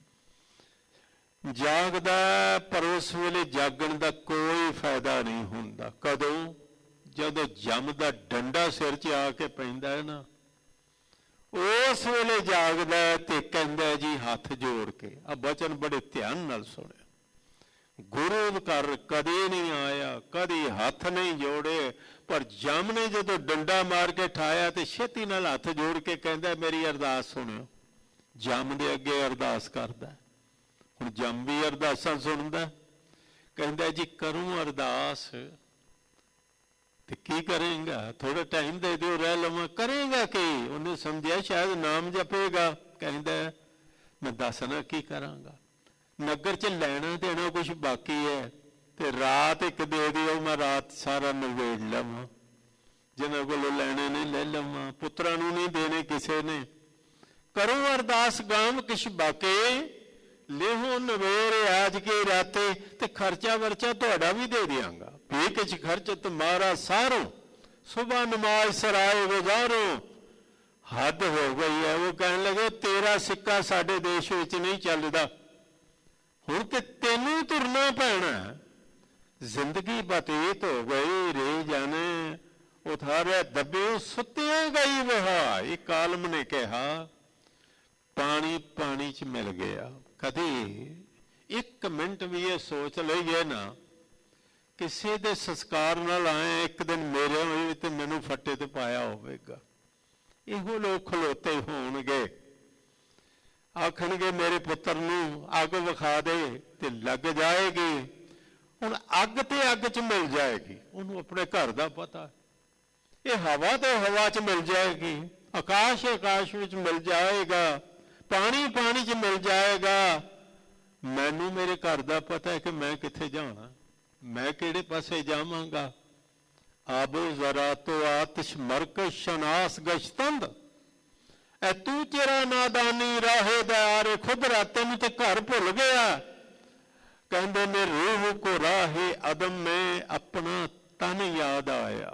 ਜਾਗਦਾ ਪਰ ਉਸ ਵੇਲੇ ਜਾਗਣ ਦਾ ਕੋਈ ਫਾਇਦਾ ਨਹੀਂ ਹੁੰਦਾ। ਕਦੋਂ? ਜਦੋਂ ਜਮ ਦਾ ਡੰਡਾ ਸਿਰ 'ਚ ਆ ਕੇ ਪੈਂਦਾ ਹੈ ਨਾ, ਉਸ ਵੇਲੇ ਜਾਗਦਾ ਤੇ ਕਹਿੰਦਾ ਜੀ ਹੱਥ ਜੋੜ ਕੇ, ਆ ਬਚਨ ਬੜੇ ਧਿਆਨ ਨਾਲ ਸੁਣਿਆ, ਗੁਰੂ ਘਰ ਕਦੇ ਨਹੀਂ ਆਇਆ, ਕਦੇ ਹੱਥ ਨਹੀਂ ਜੋੜੇ, ਪਰ ਜਮ ਨੇ ਜਦੋਂ ਡੰਡਾ ਮਾਰ ਕੇ ਠਾਇਆ ਤੇ ਛੇਤੀ ਨਾਲ ਹੱਥ ਜੋੜ ਕੇ ਕਹਿੰਦਾ ਮੇਰੀ ਅਰਦਾਸ ਸੁਣਿਓ। ਜਮ ਦੇ ਅੱਗੇ ਅਰਦਾਸ ਕਰਦਾ। ਹੁਣ ਜਮ ਵੀ ਅਰਦਾਸਾਂ ਸੁਣਦਾ, ਕਹਿੰਦਾ ਜੀ ਕਰੂੰ ਅਰਦਾਸ ਤੇ ਕੀ ਕਰੇਗਾ, ਥੋੜਾ ਟਾਈਮ ਦੇ ਦਿਓ, ਰਹਿ ਲਵਾਂ। ਕਰੇਗਾ ਕੀ? ਉਹਨੇ ਸਮਝਿਆ ਸ਼ਾਇਦ ਨਾਮ ਜਪੇਗਾ। ਕਹਿੰਦਾ ਮੈਂ ਦੱਸਣਾ ਕੀ ਕਰਾਂਗਾ, ਨਗਰ 'ਚ ਲੈਣਾ ਦੇਣਾ ਕੁਛ ਬਾਕੀ ਹੈ ਤੇ ਰਾਤ ਇੱਕ ਦੇ ਦਿਓ, ਮੈਂ ਰਾਤ ਸਾਰਾ ਨਿਬੇੜ ਲਵਾਂ, ਜਿਹਨਾਂ ਕੋਲੋਂ ਲੈਣੇ ਨੇ ਲੈ ਲਵਾਂ, ਪੁੱਤਰਾਂ ਨੂੰ ਨਹੀਂ ਦੇਣੇ ਕਿਸੇ ਨੇ। ਕਰੂੰ ਅਰਦਾਸ ਗਾਮ ਕਿਛ ਬਾਕੇ, ਲੇਹੋ ਨਵੇਰ ਆਜ ਕੇ ਰਾਤੇ, ਤੇ ਖਰਚਾ ਵਰਚਾ ਤੁਹਾਡਾ ਵੀ ਦੇ ਦਿਆਂਗਾ। ਵੀ ਕਿਛ ਖਰਚ ਤੁਮਾਰਾ ਸਾਰੋ, ਸੁਬਹ ਨਮਾਜ਼ ਸਰਾਏ ਗੁਜ਼ਾਰੋ। ਹੱਦ ਹੋ ਗਈ ਹੈ। ਉਹ ਕਹਿਣ ਲੱਗੇ ਤੇਰਾ ਸਿੱਕਾ ਸਾਡੇ ਦੇਸ਼ ਵਿੱਚ ਨਹੀਂ ਚੱਲਦਾ, ਹੁਣ ਤੇ ਤੈਨੂੰ ਤੁਰਨਾ ਪੈਣਾ। ਜ਼ਿੰਦਗੀ ਬਤੀਤ ਹੋ ਗਈ ਰੇ ਜਾਣੇ ਉਥਾਰਿਆ ਦੱਬੇ ਸੁੱਤਿਆਂ ਗਈ ਵਹਾ। ਇੱਕ ਆਲਮ ਨੇ ਕਿਹਾ ਪਾਣੀ ਪਾਣੀ 'ਚ ਮਿਲ ਗਿਆ। ਕਦੇ ਇੱਕ ਮਿੰਟ ਵੀ ਇਹ ਸੋਚ ਲਈਏ ਨਾ, ਕਿਸੇ ਦੇ ਸੰਸਕਾਰ ਨਾਲ ਆਏ ਇੱਕ ਦਿਨ ਮੇਰੇ ਹੋਏ ਤੇ ਮੈਨੂੰ ਫੱਟੇ ਤੇ ਪਾਇਆ ਹੋਵੇਗਾ। ਇਹੋ ਲੋਕ ਖਲੋਤੇ ਹੋਣਗੇ, ਆਖਣਗੇ ਮੇਰੇ ਪੁੱਤਰ ਨੂੰ ਅੱਗ ਵਿਖਾ ਦੇ ਤੇ ਲੱਗ ਜਾਏਗੀ। ਹੁਣ ਅੱਗ ਤੇ ਅੱਗ 'ਚ ਮਿਲ ਜਾਏਗੀ, ਉਹਨੂੰ ਆਪਣੇ ਘਰ ਦਾ ਪਤਾ। ਇਹ ਹਵਾ ਤੇ ਹਵਾ 'ਚ ਮਿਲ ਜਾਏਗੀ, ਆਕਾਸ਼ ਆਕਾਸ਼ ਵਿੱਚ ਮਿਲ ਜਾਏਗਾ, ਪਾਣੀ ਪਾਣੀ 'ਚ ਮਿਲ ਜਾਏਗਾ। ਮੈਨੂੰ ਮੇਰੇ ਘਰ ਦਾ ਪਤਾ ਹੈ ਕਿ ਮੈਂ ਕਿੱਥੇ ਜਾਣਾ, ਮੈਂ ਕਿਹੜੇ ਪਾਸੇ ਜਾਵਾਂਗਾ। ਆਬੋ ਜ਼ਰਾ ਤੋਂ ਆਤਿਸ਼ ਮਰਕਸ਼ ਸ਼ਨਾਸ ਗਸ਼ਤੰਦ, ਐ ਤੂੰ ਤੇਰਾ ਨਾਦਾਨੀ ਰਾਹੇ ਦਾਰੇ ਖੁਦ ਰਾਤੇ ਨੂੰ ਤੇ ਘਰ ਭੁੱਲ ਗਿਆ। ਕਹਿੰਦੇ ਨੇ ਰੂਹ ਕੋ ਰਾਹੇ ਅਦਮ में अपना तन याद आया।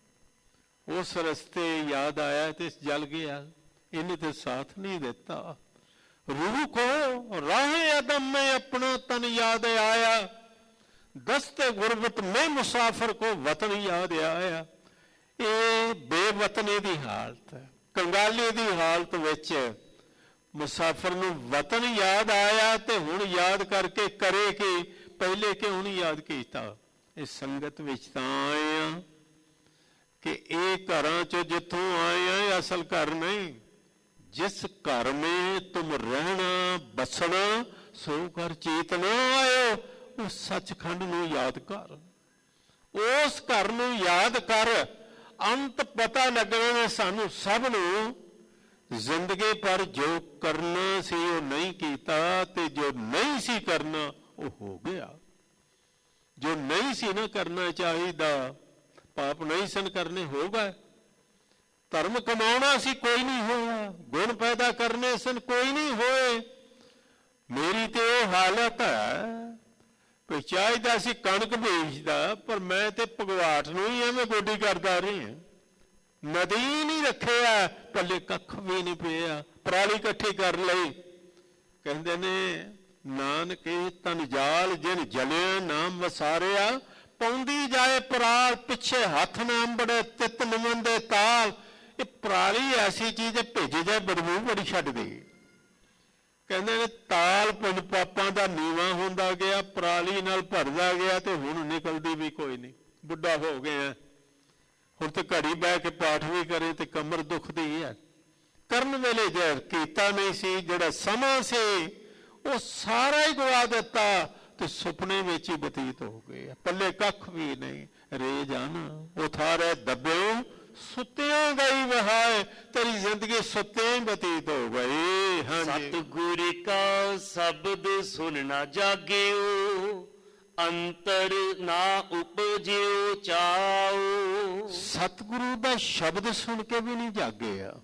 ਉਸ ਰਸਤੇ ਯਾਦ ਆਇਆ ਤੇ ਜਲ ਗਿਆ, ਇਹਨੇ ਤੇ ਸਾਥ ਨਹੀਂ ਦਿੱਤਾ। रूह को राहे अदम में अपना तन याद आया, दस्ते गुरबत में मुसाफिर को वतन याद आया। ਇਹ ਬੇਵਤਨੀ ਦੀ ਹਾਲਤ ਹੈ, ਕੰਗਾਲੀ ਦੀ ਹਾਲਤ ਵਿੱਚ ਮੁਸਾਫਿਰ ਨੂੰ ਵਤਨ ਯਾਦ ਆਇਆ ਤੇ ਹੁਣ ਯਾਦ ਕਰਕੇ ਕਰੇ ਕਿ ਪਹਿਲੇ ਕਿਉਂ ਨਹੀਂ ਯਾਦ ਕੀਤਾ। ਇਸ ਸੰਗਤ ਵਿੱਚ ਤਾਂ ਆਏ ਆ ਕਿ ਇਹ ਘਰਾਂ 'ਚੋਂ ਜਿੱਥੋਂ ਆਏ ਆ ਇਹ ਅਸਲ ਘਰ ਨਹੀਂ। जिस घर में तुम रहना बसना सो घर चेतना आयो। उस सचखंड नूं याद कर, उस घर नूं याद कर। अंत पता लगना ने सानू सब नूं जिंदगी पर जो करना सी वो नहीं कीता ते जो नहीं सी करना वो हो गया। जो नहीं सी ना करना चाहिदा, पाप नहीं सन करने हो गए। धर्म कमाना सी कोई नहीं होया, गुण पैदा करने सन कोई नहीं होए। मेरी तो यह हालत है, चाहिदा सी कणक बेचदा पर मैं तो भगवाट नूं ही एवें गोडी करदा रहा। नदी नहीं रखिया, पल्ले कख भी नहीं पिया, पराली इकट्ठी कर लई। कहंदे ने नानक तन जाल जिन जलिया नाम वसारिया, पौंदी जाए पराल पिछे हथ ना अंबड़े तित निमंदे ताल। ਇਹ ਪਰਾਲੀ ਐਸੀ ਚੀਜ਼ ਹੈ ਭੇਜੀ ਜਾਏ ਬਦਬੂ ਬੜੀ ਛੱਡ ਦੇਗੀ। ਕਹਿੰਦੇ ਨੇ ਤਾਲ ਪਿੰਡ ਪਾਪਾਂ ਦਾ ਨੀਵਾਂ ਹੁੰਦਾ ਗਿਆ, ਪਰਾਲੀ ਨਾਲ ਭਰਦਾ ਗਿਆ ਤੇ ਹੁਣ ਨਿਕਲਦੀ ਵੀ ਕੋਈ ਨਹੀਂ। ਬੁੱਢਾ ਹੋ ਗਿਆ ਹੁਣ ਤੇ ਘੜੀ ਬਹਿ ਕੇ ਪਾਠ ਵੀ ਕਰੇ ਤੇ ਕਮਰ ਦੁਖਦੀ ਹੈ। ਕਰਨ ਵੇਲੇ ਜੇ ਕੀਤਾ ਨਹੀਂ ਸੀ, ਜਿਹੜਾ ਸਮਾਂ ਸੀ ਉਹ ਸਾਰਾ ਹੀ ਗਵਾ ਦਿੱਤਾ ਤੇ ਸੁਪਨੇ ਵਿੱਚ ਹੀ ਬਤੀਤ ਹੋ ਗਏ, ਪੱਲੇ ਕੱਖ ਵੀ ਨਹੀਂ। ਰੇ ਜਾਨ ਉਥਾਰੇ ਦੱਬਿਓ ਸੁੱਤਿਆਂ ਗਈ ਵਹਾਏ, ਤੇਰੀ ਜ਼ਿੰਦਗੀ ਸੁੱਤਿਆਂ ਹੀ ਬਤੀਤ ਹੋ ਗਈ। ਹਾਂਜੀ, ਸਤਿਗੁਰ ਕਾ ਸ਼ਬਦ ਸੁਨ ਨਾ ਜਾਗਿਓ, ਅੰਤਰ ਨਾ ਉਪਜਿਓ ਚਾਓ। ਸਤਿਗੁਰੂ ਦਾ ਸ਼ਬਦ ਸੁਣ ਕੇ ਵੀ ਨਹੀਂ ਜਾਗੇ ਆ।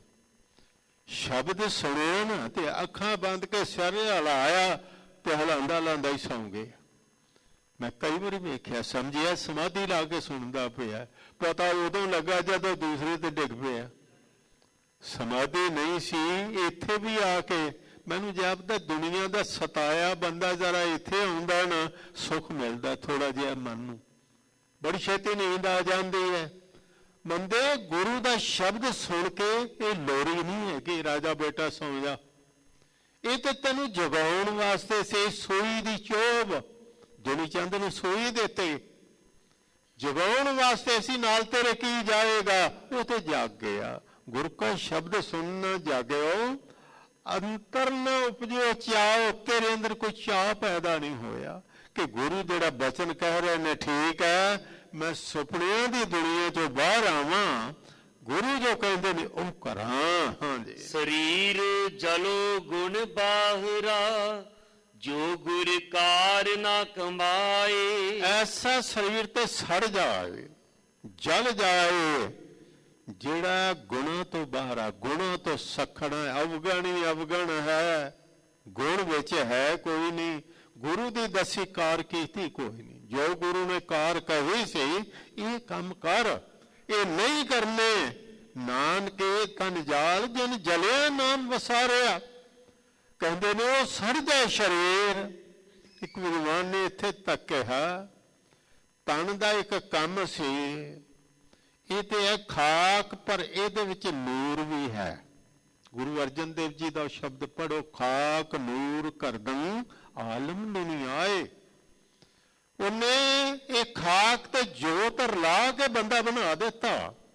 ਸ਼ਬਦ ਸੁਣਿਆ ਨਾ ਤੇ ਅੱਖਾਂ ਬੰਦ ਕੇ ਸਿਰ ਹਿਲਾਇਆ ਤੇ ਹਿਲਾਉਂਦਾ ਲਾਉਂਦਾ ਹੀ ਸੌਂ ਗਏ। ਮੈਂ ਕਈ ਵਾਰੀ ਵੇਖਿਆ, ਸਮਝਿਆ ਸਮਾਧੀ ਲਾ ਕੇ ਸੁਣਦਾ ਪਿਆ, ਪਤਾ ਉਦੋਂ ਲੱਗਾ ਜਦੋਂ ਦੂਸਰੇ ਤੇ ਡਿੱਗ ਪਿਆ। ਸਮਾਧੀ ਨਹੀਂ ਸੀ। ਇੱਥੇ ਵੀ ਆ ਕੇ ਮੈਨੂੰ ਜਾਪਦਾ ਦੁਨੀਆ ਦਾ ਸਤਾਇਆ ਬੰਦਾ ਜਰਾ ਇੱਥੇ ਆਉਂਦਾ ਨਾ, ਸੁੱਖ ਮਿਲਦਾ ਥੋੜਾ ਜਿਹਾ ਮਨ ਨੂੰ। ਬੜੀ ਛੇਤੀ ਨੀਂਦ ਆ ਜਾਂਦੀ ਹੈ। ਬੰਦੇ ਗੁਰੂ ਦਾ ਸ਼ਬਦ ਸੁਣ ਕੇ, ਇਹ ਲੋਰੀ ਨਹੀਂ ਹੈ ਕਿ ਰਾਜਾ ਬੇਟਾ ਸੌਂ ਜਾ, ਇਹ ਤੇ ਤੈਨੂੰ ਜਗਾਉਣ ਵਾਸਤੇ ਸੇ। ਸੂਈ ਦੀ ਚੋਭ ਦੁਨੀ ਚੰਦ ਨੂੰ ਸੂਈ ਦਿੱਤੇ, ਜਗਾਉਣ ਵਾਸਤੇ ਅਸੀਂ ਨਾਲ ਤੇਰੇ ਕੀ ਜਾਏਗਾ, ਉਹ ਤੇ ਜਾਗ ਗਿਆ। ਗੁਰੂ ਕਾ ਸ਼ਬਦ ਸੁਣਨਾ ਜਾਗਿਓ, ਅੰਤਰ ਨਾ ਉਪਜਿਓ ਚਾਓ, ਤੇਰੇ ਅੰਦਰ ਕੋਈ ਚਾਹ ਪੈਦਾ ਨਹੀਂ ਹੋਇਆ ਕਿ ਗੁਰੂ ਜਿਹੜਾ ਬਚਨ ਕਹਿ ਰਹੇ ਨੇ ਠੀਕ ਹੈ, ਮੈਂ ਸੁਪਨਿਆਂ ਦੀ ਦੁਨੀਆ ਚੋਂ ਬਾਹਰ ਆਵਾਂ, ਗੁਰੂ ਜੋ ਕਹਿੰਦੇ ਨੇ ਉਹ ਕਰਾਂ। ਹਾਂਜੀ, ਸਰੀਰ ਜਲੋ ਗੁਣ ਬਾਹਰਾ, ਜੋ ਗੁਰ ਕਾਰ ਨਾ ਕਮਾਏ। ਐਸਾ ਸਰੀਰ ਤੇ ਸੜ ਜਾਏ, ਜਲ ਜਾਏ, ਜਿਹੜਾ ਗੁਣਾਂ ਤੋਂ ਬਾਹਰ ਆ। ਗੁਣਾਂ ਤੋਂ ਸਖਣਾ ਅਵਗਣ ਹੀ ਅਵਗਣ ਹੈ, ਗੁਣ ਵਿੱਚ ਹੈ ਕੋਈ ਨਹੀਂ। ਗੁਰੂ ਦੀ ਦੱਸੀ ਕਾਰ ਕੀਤੀ ਕੋਈ ਨਹੀਂ। ਜੋ ਗੁਰੂ ਨੇ ਕਾਰ ਕਹੀ ਸੀ, ਇਹ ਕੰਮ ਕਰ, ਇਹ ਨਹੀਂ ਕਰਨੇ। ਨਾਨਕੇ ਕਨ ਜਾਲ ਜਿਨ ਜਲਿਆ ਨਾਮ ਵਸਾਰਿਆ, ਕਹਿੰਦੇ ਨੇ ਉਹ ਸੜ ਜਾਏ ਸਰੀਰ। ਇੱਕ ਵਿਦਵਾਨ ਨੇ ਇੱਥੇ ਤੱਕ ਕਿਹਾ, ਤਨ ਦਾ ਇੱਕ ਕੰਮ ਸੀ, ਇਹ ਤੇ ਹੈ ਖਾਕ, ਪਰ ਇਹਦੇ ਵਿੱਚ ਨੂਰ ਵੀ ਹੈ। ਗੁਰੂ ਅਰਜਨ ਦੇਵ ਜੀ ਦਾ ਸ਼ਬਦ ਪੜੋ, ਖਾਕ ਨੂਰ ਕਰਦੰ ਆਲਮ ਦੁਨੀਆਏ। ਉਹਨੇ ਇਹ ਖਾਕ ਤੇ ਜੋਤ ਰਲਾ ਕੇ ਬੰਦਾ ਬਣਾ ਦਿੱਤਾ।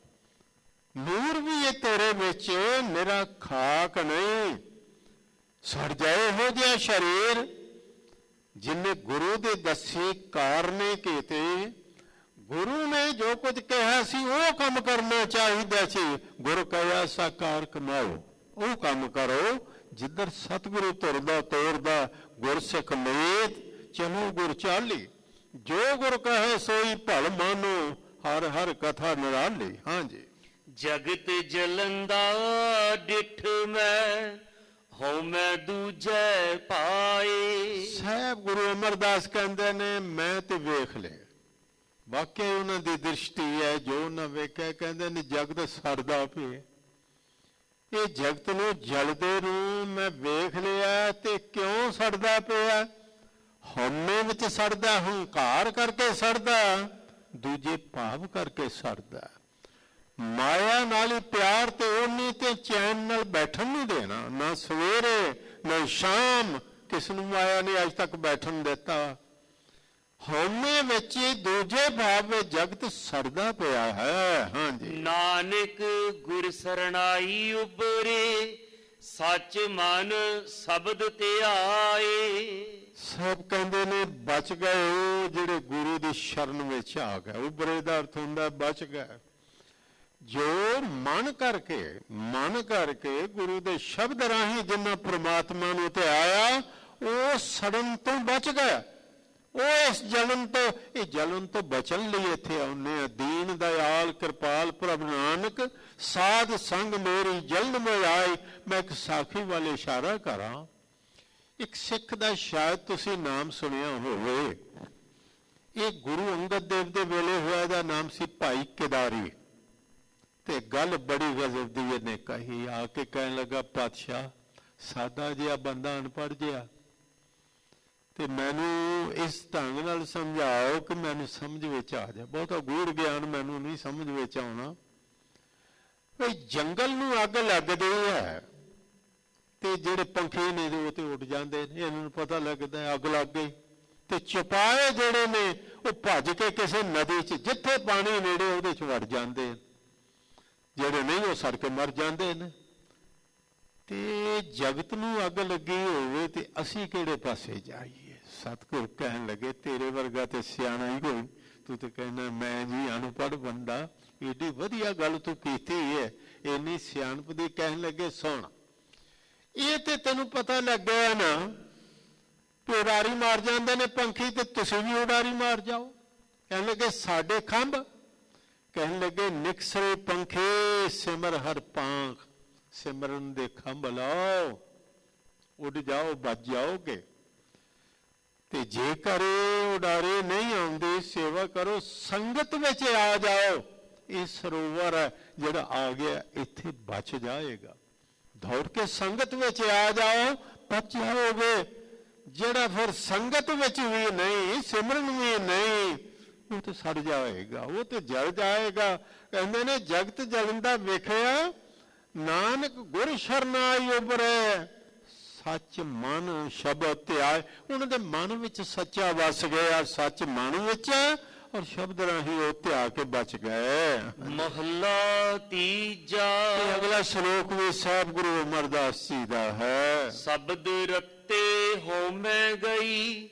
ਨੂਰ ਵੀ ਇਹ ਤੇਰੇ ਵਿੱਚ, ਮੇਰਾ ਖਾਕ ਨਹੀਂ। ਸੜ ਜਾਏ ਹੋ ਜਿਹਾ ਸਰੀਰ, ਜਿਨੇ ਗੁਰੂ ਦੇ ਦੱਸੇ ਕਾਰਨੇ ਕੀਤੇ। ਗੁਰੂ ਨੇ ਜੋ ਕੁਝ ਕਿਹਾ ਸੀ ਉਹ ਕੰਮ ਕਰਨਾ ਚਾਹੀਦਾ ਸੀ। ਗੁਰੂ ਕਹਿਆ ਸਾਕਾਰ ਕਮਾਓ, ਉਹ ਕੰਮ ਕਰੋ ਜਿੱਧਰ ਸਤਿਗੁਰੂ ਤੁਰਦਾ ਤੋਰਦਾ। ਗੁਰਸਿੱਖ ਮੇਤ ਚਲੋ ਗੁਰ ਚਾਲੀ, ਜੋ ਗੁਰ ਕਹੇ ਸੋਈ ਭਲ ਮਾਨੋ, ਹਰ ਹਰ ਕਥਾ ਨਿਰਾਲੀ। ਹਾਂਜੀ, ਜਗਤ ਜਲੰਦਾ ਡਿਠ ਮੈਂ, ਹਉ ਮੈਂ ਦੂਜੈ ਪਾਏ। ਸਾਹਿਬ ਗੁਰੂ ਅਮਰਦਾਸ ਕਹਿੰਦੇ ਨੇ, ਮੈਂ ਤੇ ਵੇਖ ਲਿਆ। ਵਾਕਿਆ ਉਹਨਾਂ ਦੀ ਦ੍ਰਿਸ਼ਟੀ ਹੈ, ਜੋ ਉਹਨਾਂ ਵੇਖਿਆ। ਕਹਿੰਦੇ ਨੇ ਜਗਤ ਸੜਦਾ ਪਿਆ, ਇਹ ਜਗਤ ਨੂੰ ਜਲਦੇ ਨੂੰ ਮੈਂ ਵੇਖ ਲਿਆ। ਤੇ ਕਿਉਂ ਸੜਦਾ ਪਿਆ? ਹਉਮੈ ਵਿੱਚ ਸੜਦਾ, ਹੰਕਾਰ ਕਰਕੇ ਸੜਦਾ, ਦੂਜੇ ਭਾਵ ਕਰਕੇ ਸੜਦਾ। ਮਾਇਆ ਨਾਲ ਹੀ ਪਿਆਰ ਤੇ ਉਹਨੀ ਤੇ ਚੈਨ ਨਾਲ ਬੈਠਣ ਨਹੀਂ ਦੇਣਾ। ਨਾ ਸਵੇਰੇ ਨਾ ਸ਼ਾਮ ਕਿਸ ਨੂੰ ਮਾਇਆ ਨੇ ਅੱਜ ਤੱਕ ਬੈਠਣ ਦਿੱਤਾ। ਹਉਮੈ ਵਿੱਚ ਦੂਜੇ ਭਾਵ ਵਿੱਚ ਜਗਤ ਸੜਦਾ ਪਿਆ ਹੈ। ਹਾਂਜੀ, ਨਾਨਕ ਗੁਰ ਸਰਣਾਈ ਉਬਰੇ, ਸੱਚ ਮਨ ਸ਼ਬਦ ਤੇ ਆਏ। ਸਭ ਕਹਿੰਦੇ ਨੇ ਬਚ ਗਏ ਉਹ ਜਿਹੜੇ ਗੁਰੂ ਦੀ ਸ਼ਰਨ ਵਿੱਚ ਆ ਗਏ। ਉਬਰੇ ਦਾ ਅਰਥ ਹੁੰਦਾ ਬਚ ਗਏ। ਜੋ ਮਨ ਕਰਕੇ ਮਨ ਕਰਕੇ ਗੁਰੂ ਦੇ ਸ਼ਬਦ ਰਾਹੀਂ ਜਿਨ੍ਹਾਂ ਪ੍ਰਮਾਤਮਾ ਨੂੰ ਤੇ ਆਇਆ, ਉਹ ਸੜਨ ਤੋਂ ਬਚ ਗਿਆ। ਉਹ ਇਸ ਜਲਨ ਤੋਂ, ਇਹ ਜਲਨ ਤੋਂ ਬਚਣ ਲਈ ਇੱਥੇ ਆਉਂਦੇ ਆ। ਦੀਨ ਦਇਆਲ ਕਿਰਪਾਲ ਪ੍ਰਭ ਨਾਨਕ, ਸਾਧ ਸੰਗ ਮੇਰੀ ਜਲਨ ਮੈਂ ਆਈ। ਮੈਂ ਇੱਕ ਸਾਖੀ ਵੱਲ ਇਸ਼ਾਰਾ ਕਰਾਂ। ਇੱਕ ਸਿੱਖ ਦਾ ਸ਼ਾਇਦ ਤੁਸੀਂ ਨਾਮ ਸੁਣਿਆ ਹੋਵੇ, ਇਹ ਗੁਰੂ ਅੰਗਦ ਦੇਵ ਦੇ ਵੇਲੇ ਹੋਇਆ। ਦਾ ਨਾਮ ਸੀ ਭਾਈ ਕੇਦਾਰੀ। ਤੇ ਗੱਲ ਬੜੀ ਗਜ਼ਬ ਦੀ ਇਹਨੇ ਕਹੀ। ਆ ਕੇ ਕਹਿਣ ਲੱਗਾ, ਪਾਤਸ਼ਾਹ ਸਾਦਾ ਜਿਹਾ ਬੰਦਾ ਅਨਪੜ੍ਹ ਜਿਹਾ, ਤੇ ਮੈਨੂੰ ਇਸ ਢੰਗ ਨਾਲ ਸਮਝਾਓ ਕਿ ਮੈਨੂੰ ਸਮਝ ਵਿੱਚ ਆ ਜਾਏ। ਬਹੁਤਾ ਗੂੜ ਗਿਆਨ ਮੈਨੂੰ ਨਹੀਂ ਸਮਝ ਵਿੱਚ ਆਉਣਾ। ਵੀ ਜੰਗਲ ਨੂੰ ਅੱਗ ਲੱਗਦੀ ਹੈ ਤੇ ਜਿਹੜੇ ਪੰਖੀ ਨੇ ਉਹ ਤੇ ਉੱਡ ਜਾਂਦੇ ਨੇ। ਇਹਨਾਂ ਨੂੰ ਪਤਾ ਲੱਗਦਾ ਅੱਗ ਲੱਗ ਗਈ। ਤੇ ਚਪਾਏ ਜਿਹੜੇ ਨੇ ਉਹ ਭੱਜ ਕੇ ਕਿਸੇ ਨਦੀ 'ਚ, ਜਿੱਥੇ ਪਾਣੀ ਨੇੜੇ ਉਹਦੇ 'ਚ ਵੜ ਜਾਂਦੇ। ਜਿਹੜੇ ਨਹੀਂ ਉਹ ਸੜ ਕੇ ਮਰ ਜਾਂਦੇ ਨੇ। ਤੇ ਜਗਤ ਨੂੰ ਅੱਗ ਲੱਗੀ ਹੋਵੇ ਤੇ ਅਸੀਂ ਕਿਹੜੇ ਪਾਸੇ ਜਾਈਏ? ਸਤਿਗੁਰ ਕਹਿਣ ਲੱਗੇ ਤੇਰੇ ਵਰਗਾ ਤੇ ਸਿਆਣਾ ਹੀ ਕੋਈ, ਤੂੰ ਤੇ ਕਹਿਣਾ ਮੈਂ ਜੀ ਅਨਪੜ੍ਹ ਬੰਦਾ। ਏਡੀ ਵਧੀਆ ਗੱਲ ਤੂੰ ਕੀਤੀ ਹੈ, ਇੰਨੀ ਸਿਆਣਪ ਦੀ। ਕਹਿਣ ਲੱਗੇ ਸੁਣ, ਇਹ ਤੇ ਤੈਨੂੰ ਪਤਾ ਲੱਗਿਆ ਨਾ ਕਿ ਉਡਾਰੀ ਮਾਰ ਜਾਂਦੇ ਨੇ ਪੰਖੀ, ਤੇ ਤੁਸੀਂ ਵੀ ਉਡਾਰੀ ਮਾਰ ਜਾਓ। ਕਹਿਣ ਲੱਗੇ ਸਾਡੇ ਖੰਭ? ਕਹਿਣ ਲੱਗੇ ਨਿਕਸਰੇ ਪੰਖੇ ਸਿਮਰ ਹਰ ਪਾਂਖ, ਸਿਮਰਨ ਦੇ ਖੰਭ ਲਾਓ, ਉੱਡ ਜਾਓ, ਬਚ ਜਾਓਗੇ। ਤੇ ਜੇਕਰ ਉਡਾਰੇ ਨਹੀਂ ਆਉਂਦੇ, ਸੇਵਾ ਕਰੋ, ਸੰਗਤ ਵਿੱਚ ਆ ਜਾਓ। ਇਹ ਸਰੋਵਰ ਹੈ ਜਿਹੜਾ ਆ ਗਿਆ, ਇੱਥੇ ਬਚ ਜਾਏਗਾ। ਦੌੜ ਕੇ ਸੰਗਤ ਵਿੱਚ ਆ ਜਾਓ, ਬਚ ਜਾਓਗੇ। ਜਿਹੜਾ ਫਿਰ ਸੰਗਤ ਵਿੱਚ ਵੀ ਨਹੀਂ, ਸਿਮਰਨ ਵੀ ਨਹੀਂ, ਉਹ ਤੇ ਸੜ ਜਾਏਗਾ, ਉਹ ਤੇ ਜਲ ਜਾਏਗਾ। ਕਹਿੰਦੇ ਨੇ ਜਗਤ ਜਲਨ ਦਾ ਵੇਖਿਆ, ਨਾਨਕ ਗੁਰ ਸ਼ਰਨਾਈ ਉਬਰੇ, ਸੱਚ ਮਨ ਸ਼ਬਦ ਧਿਆਏ। ਉਹਨਾਂ ਦੇ ਮਨ ਵਿੱਚ ਸੱਚਾ ਵਸ ਗਿਆ, ਸੱਚ ਮਨ ਵਿੱਚ, ਔਰ ਸ਼ਬਦ ਰਾਹੀਂ ਉਹ ਧਿਆ ਕੇ ਬਚ ਗਏ। ਮਹੱਲਾ ਤੀਜਾ। ਅਗਲਾ ਸ਼ਲੋਕ ਵੀ ਸਾਹਿਬ ਗੁਰੂ ਅਮਰਦਾਸ ਜੀ ਦਾ ਹੈ। ਸ਼ਬਦ ਰਤੇ ਹੋਮੈ ਗਈ,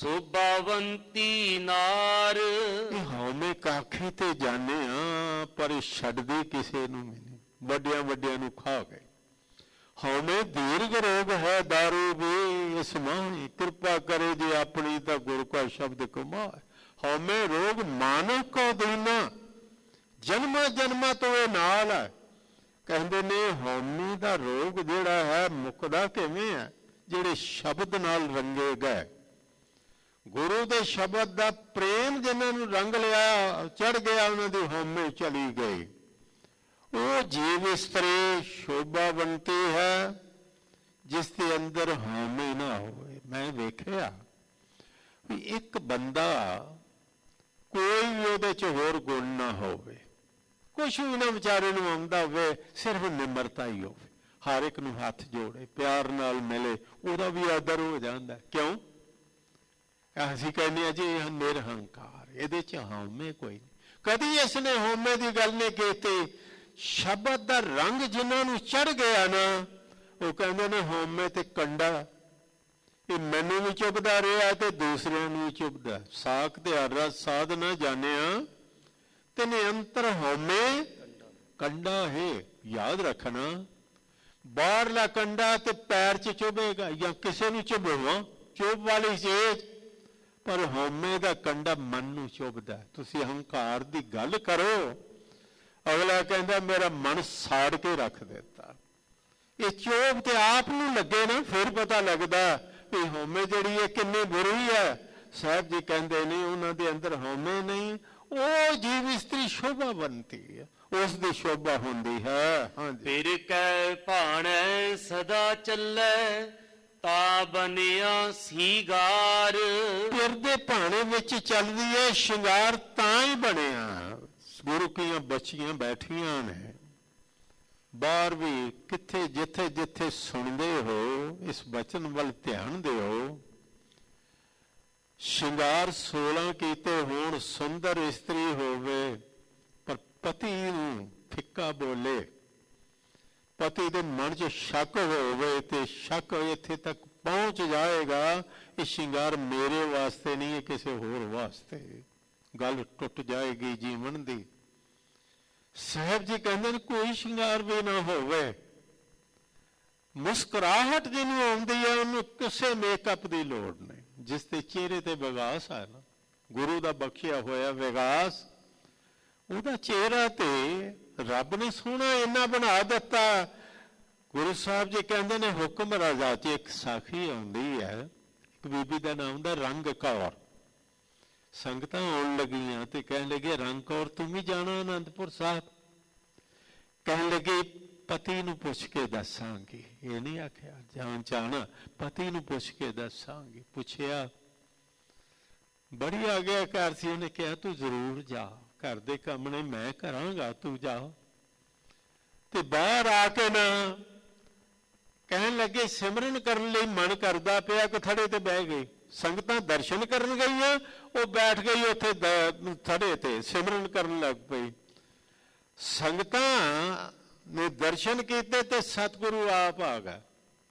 ਸੋਭਾਵੰਤੀ ਨਾਰ। ਇਹ ਹਉਮੈ ਕਾਖੇ ਤੇ ਜਾਣੇ ਆ, ਪਰ ਇਹ ਛੱਡਦੇ ਕਿਸੇ ਨੂੰ ਵੀ ਨਹੀਂ, ਵੱਡਿਆਂ ਵੱਡਿਆਂ ਨੂੰ ਖਾ ਗਏ। ਹਉਮੈ ਦੀਰਘ ਰੋਗ ਹੈ ਦਾਰੂ ਵੀ, ਇਸ ਮਾਹੀ ਕਿਰਪਾ ਕਰੇ ਜੇ ਆਪਣੀ, ਤਾਂ ਗੁਰ ਕਾ ਸ਼ਬਦ ਕਮਾਏ। ਹਉਮੈ ਰੋਗ ਮਾਨਵ ਕੋ ਦੀਨਾ, ਜਨਮਾਂ ਜਨਮਾਂ ਤੋਂ ਇਹ ਨਾਲ ਹੈ। ਕਹਿੰਦੇ ਨੇ ਹਉਮੈ ਦਾ ਰੋਗ ਜਿਹੜਾ ਹੈ ਮੁੱਕਦਾ ਕਿਵੇਂ ਹੈ? ਜਿਹੜੇ ਸ਼ਬਦ ਨਾਲ ਰੰਗੇ ਗਏ, ਗੁਰੂ ਦੇ ਸ਼ਬਦ ਦਾ ਪ੍ਰੇਮ ਜਿਨ੍ਹਾਂ ਨੂੰ ਰੰਗ ਲਿਆ, ਚੜ ਗਿਆ, ਉਹਨਾਂ ਦੀ ਹਉਮੈ ਚਲੀ ਗਈ। ਉਹ ਜੀਵ ਇਸਤਰੀ ਸ਼ੋਭਾਵੰਤੀ ਹੈ ਜਿਸ ਦੇ ਅੰਦਰ ਹਉਮੈ ਨਾ ਹੋਵੇ। ਮੈਂ ਵੇਖਿਆ ਵੀ ਇੱਕ ਬੰਦਾ ਕੋਈ ਵੀ ਉਹਦੇ ਚ ਹੋਰ ਗੁਣ ਨਾ ਹੋਵੇ, ਕੁਛ ਵੀ ਨਾ ਵਿਚਾਰੇ ਨੂੰ ਆਉਂਦਾ ਹੋਵੇ, ਸਿਰਫ ਨਿਮਰਤਾ ਹੀ ਹੋਵੇ, ਹਰ ਇੱਕ ਨੂੰ ਹੱਥ ਜੋੜੇ, ਪਿਆਰ ਨਾਲ ਮਿਲੇ, ਉਹਦਾ ਵੀ ਆਦਰ ਹੋ ਜਾਂਦਾ। ਕਿਉਂ? ਅਸੀਂ ਕਹਿੰਦੇ ਹਾਂ ਜੀ ਇਹ ਨਿਰਹੰਕਾਰ, ਇਹਦੇ ਚ ਹਉਮੈ ਕੋਈ ਨਹੀਂ। ਕਦੀ ਇਸਨੇ ਹਉਮੈ ਦੀ ਗੱਲ ਨਹੀਂ ਕੀਤੀ। ਸ਼ਬਦ ਦਾ ਰੰਗ ਜਿਨ੍ਹਾਂ ਨੂੰ ਚੜ ਗਿਆ ਨਾ, ਉਹ ਕਹਿੰਦੇ ਨੇ ਹਉਮੈ ਤੇ ਕੰਡਾ, ਇਹ ਮੈਨੂੰ ਵੀ ਚੁੱਭਦਾ ਰਿਹਾ ਤੇ ਦੂਸਰਿਆਂ ਨੂੰ ਵੀ ਚੁੱਭਦਾ। ਸਾਖ ਤੇ ਹਰ ਰਸ ਸਾਧ ਨਾ ਜਾਣਿਆ, ਤੇ ਨਿਰੰਤਰ ਹਉਮੈ ਕੰਡਾ ਹੈ। ਯਾਦ ਰੱਖਣਾ, ਬਾਹਰਲਾ ਕੰਡਾ ਤੇ ਪੈਰ ਚ ਚੁੱਭੇਗਾ, ਜਾਂ ਕਿਸੇ ਨੂੰ ਚੁੱਭਵਾ ਚੁੱਭ ਵਾਲੀ ਚੀਜ਼, ਪਰ ਹਉਮੈ ਦਾ ਕੰਡਾ ਮਨ ਨੂੰ ਚੁੱਭਦਾ। ਤੁਸੀਂ ਹੰਕਾਰ ਦੀ ਗੱਲ ਕਰੋ, ਅਗਲਾ ਕਹਿੰਦਾ ਮੇਰਾ ਮਨ ਸਾੜ ਕੇ ਰੱਖ ਦਿੱਤਾ। ਇਹ ਚੋਭ ਤੇ ਆਪ ਨੂੰ ਲੱਗੇ ਨਾ, ਫਿਰ ਪਤਾ ਲੱਗਦਾ ਵੀ ਹਉਮੈ ਜਿਹੜੀ ਹੈ ਕਿੰਨੀ ਬੁਰੀ ਹੈ। ਸਾਹਿਬ ਜੀ ਕਹਿੰਦੇ ਨੇ ਉਹਨਾਂ ਦੇ ਅੰਦਰ ਹਉਮੈ ਨਹੀਂ, ਉਹ ਜੀਵ ਇਸਤਰੀ ਸ਼ੋਭਾਵੰਤੀ ਹੈ, ਉਸ ਦੀ ਸ਼ੋਭਾ ਹੁੰਦੀ ਹੈ। ਹਾਂਜੀ। ਫਿਰ ਕੈ ਭਾਣੈ ਸਦਾ ਚੱਲੈ, ਤਾ ਬਣਿਆ ਸੀਗਾਰ। ਫਿਰ ਦੇ ਭਾਣੇ ਵਿੱਚ ਚੱਲਦੀ ਹੈ, ਸ਼ਿੰਗਾਰ ਤਾਂ ਹੀ ਬਣਿਆ। ਗੁਰੂ ਕੀਆਂ ਬੱਚੀਆਂ ਬੈਠੀਆਂ ਨੇ ਬਾਹਰ ਵੀ, ਕਿੱਥੇ ਜਿੱਥੇ ਜਿੱਥੇ ਸੁਣਦੇ ਹੋ ਇਸ ਬਚਨ ਵੱਲ ਧਿਆਨ ਦਿਓ। ਸ਼ਿੰਗਾਰ ਸੋਲਾਂ ਕੀਤੇ ਹੋਣ, ਸੁੰਦਰ ਇਸਤਰੀ ਹੋਵੇ, ਪਰ ਪਤੀ ਨੂੰ ਫਿੱਕਾ ਬੋਲੇ, ਪਤੀ ਦੇ ਮਨ 'ਚ ਸ਼ੱਕ ਹੋਵੇ, ਤੇ ਸ਼ੱਕ ਇੱਥੇ ਤੱਕ ਪਹੁੰਚ ਜਾਏਗਾ ਇਹ ਸ਼ਿੰਗਾਰ ਮੇਰੇ ਵਾਸਤੇ ਨਹੀਂ, ਇਹ ਕਿਸੇ ਹੋਰ ਵਾਸਤੇ, ਗੱਲ ਟੁੱਟ ਜਾਏਗੀ ਜੀਵਨ ਦੀ। ਸਾਹਿਬ ਜੀ ਕਹਿੰਦੇ ਨੇ ਕੋਈ ਸ਼ਿੰਗਾਰ ਵੀ ਨਾ ਹੋਵੇ, ਮੁਸਕਰਾਹਟ ਜਿਹਨੂੰ ਆਉਂਦੀ ਹੈ ਉਹਨੂੰ ਕਿਸੇ ਮੇਕਅਪ ਦੀ ਲੋੜ ਨਹੀਂ। ਜਿਸ ਦੇ ਚਿਹਰੇ ਤੇ ਵਿਗਾਸ ਹੈ ਨਾ, ਗੁਰੂ ਦਾ ਬਖਸ਼ਿਆ ਹੋਇਆ ਵਿਗਾਸ, ਉਹਦਾ ਚਿਹਰਾ ਤੇ ਰੱਬ ਨੇ ਸੋਹਣਾ ਇੰਨਾ ਬਣਾ ਦਿੱਤਾ। ਗੁਰੂ ਸਾਹਿਬ ਜੀ ਕਹਿੰਦੇ ਨੇ ਹੁਕਮ ਰਾਜਾ 'ਚ ਇੱਕ ਸਾਖੀ ਆਉਂਦੀ ਹੈ, ਇੱਕ ਬੀਬੀ ਦਾ ਨਾਮ ਦਾ ਰੰਗ ਕੌਰ। ਸੰਗਤਾਂ ਆਉਣ ਲੱਗੀਆਂ ਤੇ ਕਹਿਣ ਲੱਗੇ ਰੰਗ ਕੌਰ ਤੂੰ ਵੀ ਜਾਣਾ ਅਨੰਦਪੁਰ ਸਾਹਿਬ? ਕਹਿਣ ਲੱਗੇ ਪਤੀ ਨੂੰ ਪੁੱਛ ਕੇ ਦੱਸਾਂਗੀ। ਇਹ ਨਹੀਂ ਆਖਿਆ ਜਾਣ ਜਾਣਾ, ਪਤੀ ਨੂੰ ਪੁੱਛ ਕੇ ਦੱਸਾਂਗੀ। ਪੁੱਛਿਆ, ਬੜੀ ਆਗਿਆਕਾਰ ਸੀ, ਉਹਨੇ ਕਿਹਾ ਤੂੰ ਜ਼ਰੂਰ ਜਾ, ਘਰ ਦੇ ਕੰਮ ਨੇ ਮੈਂ ਕਰਾਂਗਾ, ਤੂੰ ਜਾ। ਤੇ ਬਾਹਰ ਆ ਕੇ ਨਾ ਕਹਿਣ ਲੱਗੇ ਸਿਮਰਨ ਕਰਨ ਲਈ ਮਨ ਕਰਦਾ ਪਿਆ, ਕਿ ਥੜੇ ਤੇ ਬਹਿ ਗਈ। ਸੰਗਤਾਂ ਦਰਸ਼ਨ ਕਰਨ ਗਈਆਂ, ਉਹ ਬੈਠ ਗਈ ਉੱਥੇ ਥੜੇ ਤੇ, ਸਿਮਰਨ ਕਰਨ ਲੱਗ ਪਈ। ਸੰਗਤਾਂ ਨੇ ਦਰਸ਼ਨ ਕੀਤੇ ਤੇ ਸਤਿਗੁਰੂ ਆਪ ਆ ਗਿਆ।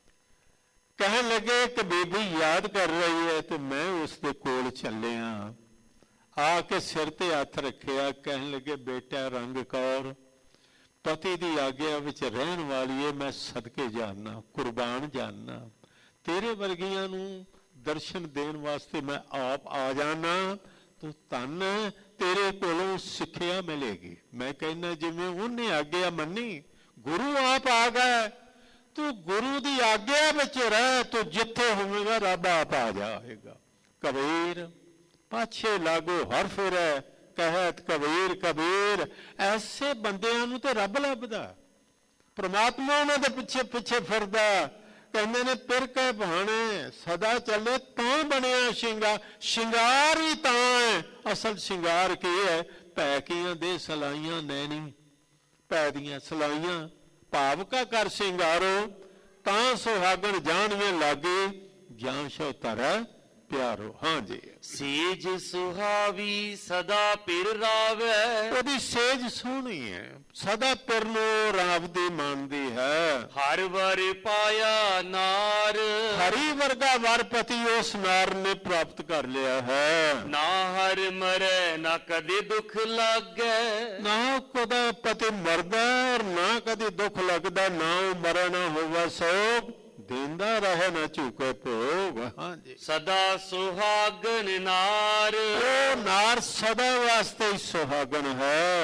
ਕਹਿਣ ਲੱਗੇ ਕਿ ਬੀਬੀ ਯਾਦ ਕਰ ਰਹੀ ਹੈ ਤੇ ਮੈਂ ਉਸ ਦੇ ਕੋਲ ਚੱਲਿਆ। ਆ ਕੇ ਸਿਰ ਤੇ ਹੱਥ ਰੱਖਿਆ, ਕਹਿਣ ਲੱਗੇ ਬੇਟਾ ਰੰਗ ਕੌਰ, ਪਤੀ ਦੀ ਆਗਿਆ ਵਿੱਚ ਰਹਿਣ ਵਾਲੀ ਹੈ, ਮੈਂ ਸਦਕੇ ਜਾਣਾ, ਕੁਰਬਾਨ ਜਾਣਾ, ਤੇਰੇ ਵਰਗੀਆਂ ਨੂੰ ਦਰਸ਼ਨ ਦੇਣ ਵਾਸਤੇ ਮੈਂ ਆਪ ਆ ਜਾਣਾ, ਤੂੰ ਧੰਨ, ਤੇਰੇ ਕੋਲੋਂ ਸਿੱਖਿਆ ਮਿਲੇਗੀ। ਮੈਂ ਕਹਿੰਦਾ ਜਿਵੇਂ ਉਹਨੇ ਆਗਿਆ ਮੰਨੀ, ਗੁਰੂ ਆਪ ਆ ਗਏ, ਤੂੰ ਗੁਰੂ ਦੀ ਆਗਿਆ ਵਿੱਚ ਰਹਿ, ਤੂੰ ਜਿੱਥੇ ਹੋਵੇਗਾ ਰੱਬ ਆਪ ਆ ਜਾਏਗਾ। ਕਬੀਰ ਪਾਛੇ ਲਾਗੋ ਹਰ ਫਿਰੈ, ਕਹਿਤ ਕਬੀਰ ਕਬੀਰ, ਐਸੇ ਬੰਦਿਆਂ ਨੂੰ ਤੇ ਰੱਬ ਲੱਭਦਾ, ਪ੍ਰਮਾਤਮਾ ਉਹਨਾਂ ਦੇ ਪਿੱਛੇ ਪਿੱਛੇ ਫਿਰਦਾ। ਕਹਿੰਦੇ ਨੇ ਪਿਰ ਕੇ ਬਹਾਣੇ ਸਦਾ ਚੱਲੇ, ਤਾਂ ਬਣਿਆ ਸ਼ਿੰਗਾਰ, ਸ਼ਿੰਗਾਰ ਹੀ ਤਾਂ ਹੈ। ਅਸਲ ਸ਼ਿੰਗਾਰ ਕੀ ਹੈ? ਪੈਕੀਆਂ ਦੇ ਸਲਾਈਆਂ ਨੈਣੀ, ਪੈ ਦੀਆਂ ਸਲਾਈਆਂ, ਭਾਵਕਾ ਕਰ ਸ਼ਿੰਗਾਰੋ, ਤਾਂ ਸੁਹਾਗਣ ਜਾਣਵੇਂ ਲਾਗੇ, ਜਾਂ ਸ਼ੋ ਧਰੈ ਪਿਆਰੋ। ਹਾਂਜੀ, ਸੇਜ ਸੁਹਾਵੀ ਸਦਾ ਪਿਰ ਰਾਵੈ, ਉਹਦੀ ਸੇਜ ਸੋਹਣੀ ਹੈ, ਸਦਾ ਪਿਰ ਨੂੰ ਰਾਵਦੀ ਮੰਨਦੀ ਹੈ। ਹਰ ਵਰ ਪਾਇਆ ਨਾਰ, ਹਰੀ ਵਰਗਾ ਵਰ ਪਤੀ ਉਸ ਨਾਰ ਨੇ ਪ੍ਰਾਪਤ ਕਰ ਲਿਆ ਹੈ। ਨਾ ਹਰ ਮਰੈ ਨਾ ਕਦੇ ਦੁੱਖ ਲਾਗੈ, ਨਾ ਕਦੇ ਪਤੀ ਮਰਦਾ ਔਰ ਨਾ ਕਦੇ ਦੁੱਖ ਲੱਗਦਾ, ਨਾ ਉਹ ਮਰੇ ਨਾ ਹੋਵੇ ਸੋਗ, ਦੇਂਦਾ ਰਹੇ ਨਾ ਝੁਕੇ ਭੋਗ। ਹਾਂਜੀ, ਸਦਾ ਸੁਹਾਗਣ ਨਾਰ, ਉਹ ਨਾਰ ਸਦਾ ਵਾਸਤੇ ਹੀ ਸੁਹਾਗਣ ਹੈ।